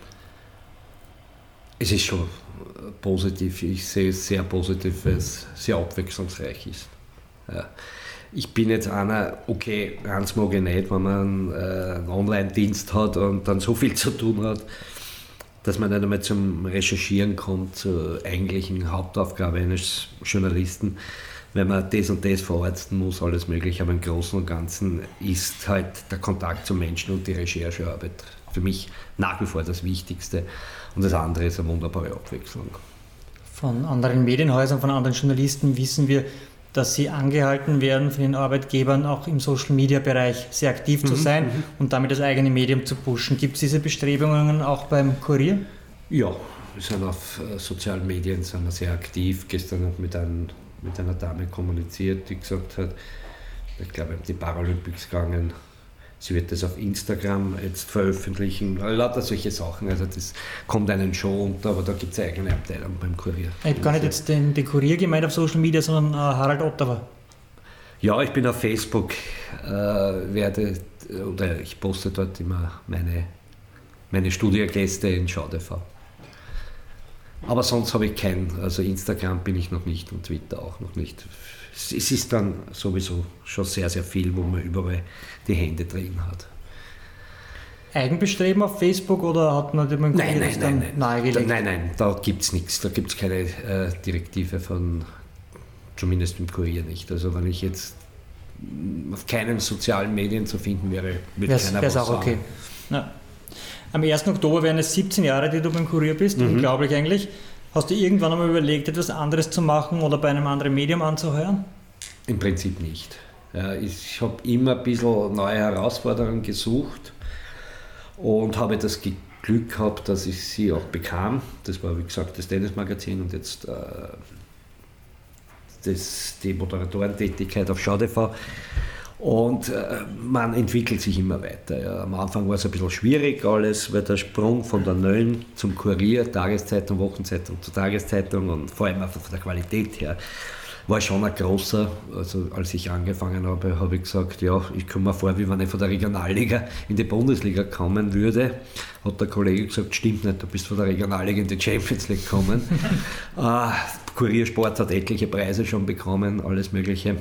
Es ist schon positiv. Ich sehe es sehr positiv, weil es sehr abwechslungsreich ist. Ja. Ich bin jetzt einer, okay, eins mag ich nicht, wenn man äh, einen Online-Dienst hat und dann so viel zu tun hat, dass man nicht einmal zum Recherchieren kommt, zur eigentlichen Hauptaufgabe eines Journalisten, wenn man das und das verorten muss, alles mögliche. Aber im Großen und Ganzen ist halt der Kontakt zum Menschen und die Recherchearbeit für mich nach wie vor das Wichtigste. Und das andere ist eine wunderbare Abwechslung. Von anderen Medienhäusern, von anderen Journalisten wissen wir, dass sie angehalten werden, von den Arbeitgebern auch im Social-Media-Bereich sehr aktiv zu sein mhm. und damit das eigene Medium zu pushen. Gibt es diese Bestrebungen auch beim Kurier? Ja, wir sind auf äh, sozialen Medien sind wir sehr aktiv. Gestern habe ich mit, ein, mit einer Dame kommuniziert, die gesagt hat, ich glaube, die Paralympics gegangen, sie wird das auf Instagram jetzt veröffentlichen, lauter solche Sachen, also das kommt einem schon unter, aber da gibt es eine eigene Abteilung beim Kurier. Ich habe gar nicht jetzt den, den Kurier gemeint auf Social Media, sondern äh, Harald Ottawa. Ja, ich bin auf Facebook, äh, werde, oder ich poste dort immer meine, meine Studiogäste in Schau T V. Aber sonst habe ich kein, also Instagram bin ich noch nicht und Twitter auch noch nicht. es ist dann sowieso schon sehr, sehr viel, wo man überall die Hände drin hat. Eigenbestreben auf Facebook oder hat man dem Nein, Kurier nein, das dann nein, nein. nahegelegt? Nein, nein, da gibt es nichts. Da gibt es keine äh, Direktive von, zumindest im Kurier nicht. Also wenn ich jetzt auf keinen sozialen Medien zu finden wäre, würde keiner was auch sagen. Okay. Ja. Am ersten Oktober wären es siebzehn Jahre, die du beim Kurier bist. Mhm. Unglaublich eigentlich. Hast du irgendwann einmal überlegt, etwas anderes zu machen oder bei einem anderen Medium anzuheuern? Im Prinzip nicht. Ja, ich habe immer ein bisschen neue Herausforderungen gesucht und habe das Glück gehabt, dass ich sie auch bekam. Das war, wie gesagt, das Tennismagazin und jetzt äh, das, die Moderatorentätigkeit auf Schau T V. Und äh, man entwickelt sich immer weiter. Ja. Am Anfang war es ein bisschen schwierig alles, weil der Sprung von der Nölln zum Kurier, Tageszeitung, Wochenzeitung zur Tageszeitung und vor allem auch von der Qualität her, war schon ein großer. Also als ich angefangen habe, habe ich gesagt, ja, ich komme mir vor, wie wenn ich von der Regionalliga in die Bundesliga kommen würde. Hat der Kollege gesagt, stimmt nicht, du bist von der Regionalliga in die Champions League gekommen. äh, Kuriersport hat etliche Preise schon bekommen, alles Mögliche.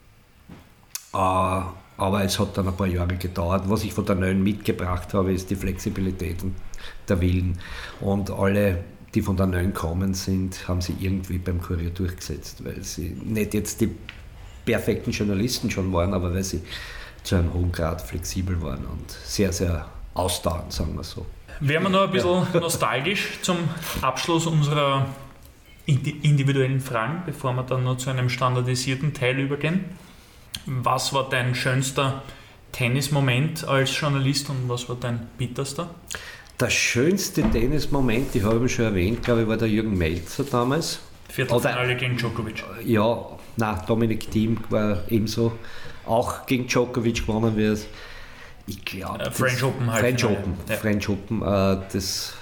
Äh, aber es hat dann ein paar Jahre gedauert. Was ich von der Nölln mitgebracht habe, ist die Flexibilität und der Willen. Und alle, die von der Nölln kommen sind, haben sie irgendwie beim Kurier durchgesetzt, weil sie nicht jetzt die perfekten Journalisten schon waren, aber weil sie zu einem hohen Grad flexibel waren und sehr, sehr ausdauernd, sagen wir so. Wären wir noch ein bisschen ja. nostalgisch zum Abschluss unserer individuellen Fragen, bevor wir dann noch zu einem standardisierten Teil übergehen. Was war dein schönster Tennismoment als Journalist und was war dein bitterster? Der schönste Tennismoment, ich habe ihn schon erwähnt, glaube ich, war der Jürgen Melzer damals. Viertelfinale gegen Djokovic. Ja, nein, Dominik Thiem war ebenso auch gegen Djokovic gewonnen wird. Ich glaube, äh, French Open halt. French Open, ja. French Open, äh, das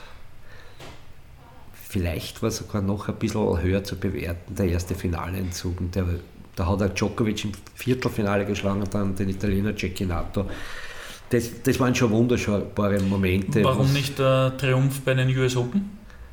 vielleicht war sogar noch ein bisschen höher zu bewerten, der erste Finaleentzug. Der, da hat er Djokovic im Viertelfinale geschlagen und dann den Italiener Cecchinato. Das, das waren schon wunderbare Momente. Warum nicht der Triumph bei den U S Open?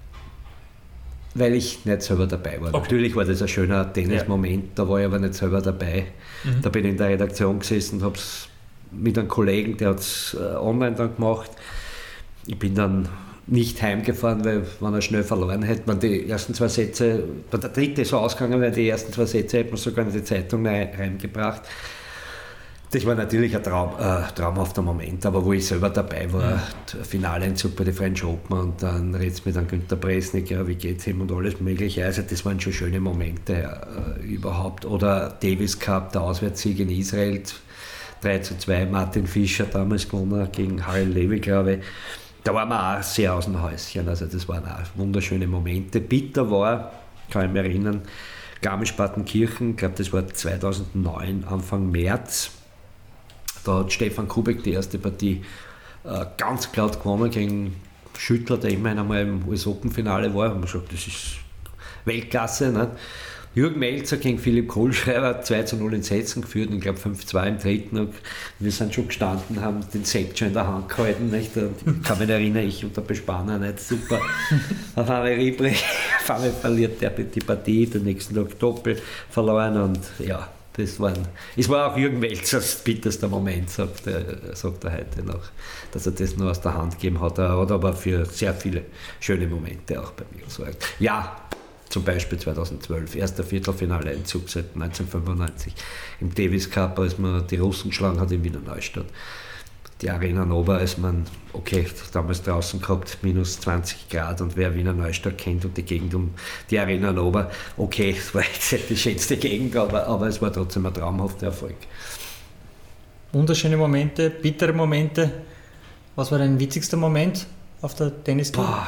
Weil ich nicht selber dabei war. Okay. Natürlich war das ein schöner Tennismoment, ja. Da war ich aber nicht selber dabei. Mhm. Da bin ich in der Redaktion gesessen und habe es mit einem Kollegen, der hat es online dann gemacht. Ich bin dann nicht heimgefahren, weil wenn er schnell verloren hätte, man die ersten zwei Sätze, der dritte ist so ausgegangen, weil die ersten zwei Sätze hätte man sogar in die Zeitung reingebracht. Das war natürlich ein Traum, äh, traumhafter Moment, aber wo ich selber dabei war, ja. Finaleinzug bei den French Open und dann redest du mit einem Günter Bresnik, ja, wie geht's ihm und alles mögliche. Also das waren schon schöne Momente äh, überhaupt. Oder Davis Cup, der Auswärtssieg in Israel, drei zu zwei, Martin Fischer damals gewonnen gegen Harry Levy, glaube ich. Da waren wir auch sehr aus dem Häuschen, also das waren auch wunderschöne Momente. Bitter war, kann ich mich erinnern, Garmisch-Partenkirchen, ich glaube das war zweitausendneun, Anfang März. Da hat Stefan Kubek die erste Partie äh, ganz klar gewonnen gegen Schüttler, der immerhin einmal im U S Open-Finale war. Und man sagt, das ist Weltklasse. Ne? Jürgen Melzer gegen Philipp Kohlschreiber zwei zu null in Sätzen geführt und ich glaube fünf zu zwei im dritten. Und wir sind schon gestanden, haben den Sekt schon in der Hand gehalten. Nicht? Und ich kann mich erinnern, ich und der Bespanner, nicht super. Auf einmal Ribri, auf einmal verliert der die Partie, den nächsten Tag Doppel verloren und ja. Das waren, es war auch Jürgen Melzers bitterster Moment, sagt er, sagt er heute noch, dass er das nur aus der Hand gegeben hat. Er hat aber für sehr viele schöne Momente auch bei mir gesorgt. Ja, zum Beispiel zweitausendzwölf, erster Viertelfinale-Einzug seit neunzehnhundertfünfundneunzig im Davis Cup, als man die Russen geschlagen hat in Wiener Neustadt. Die Arena Nova, als man, okay, damals draußen gehabt, minus zwanzig Grad und wer Wiener Neustadt kennt und die Gegend um die Arena Nova, okay, es war jetzt nicht die schönste Gegend, aber, aber es war trotzdem ein traumhafter Erfolg. Wunderschöne Momente, bittere Momente. Was war dein witzigster Moment auf der Tennistour?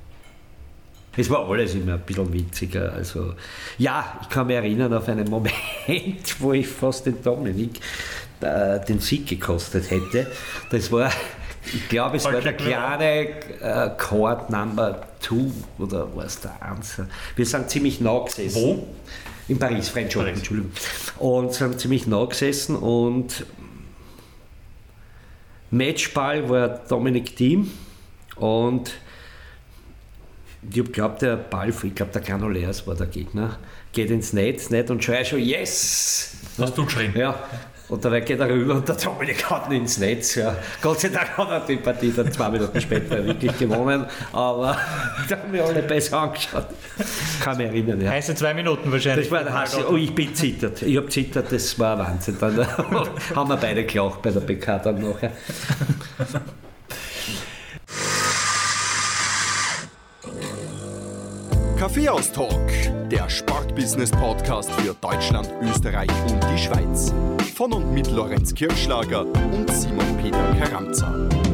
Es war alles immer ein bisschen witziger. Also, ja, ich kann mich erinnern auf einen Moment, wo ich fast den Dominik den Sieg gekostet hätte. Das war, ich glaube, es war der kleine äh, Court Number zwei oder war es der Answer. Wir sind ziemlich nah gesessen. Wo? In Paris, French Open, Entschuldigung. Und sind ziemlich nah gesessen und Matchball war Dominik Thiem und Ich habe geglaubt, der Ball, ich glaube, der Granollers war der Gegner, geht ins Netz nicht und schreit schon, yes! Hast du geschrien? Ja. Und dabei geht er rüber und der Dominik haut ihn ins Netz. Ja. Gott sei Dank hat er die Partie dann zwei Minuten später wirklich gewonnen, aber da haben wir alle besser angeschaut. Kann mich erinnern. Ja. Heiße zwei Minuten wahrscheinlich. Das war der Hass. Oh, ich bin zittert. Ich habe zittert, das war Wahnsinn. Dann haben wir beide gelacht bei der P K dann nachher. Kaffeehaus-Talk, der Sportbusiness-Podcast für Deutschland, Österreich und die Schweiz. Von und mit Lorenz Kirschlager und Simon Peter Karamza.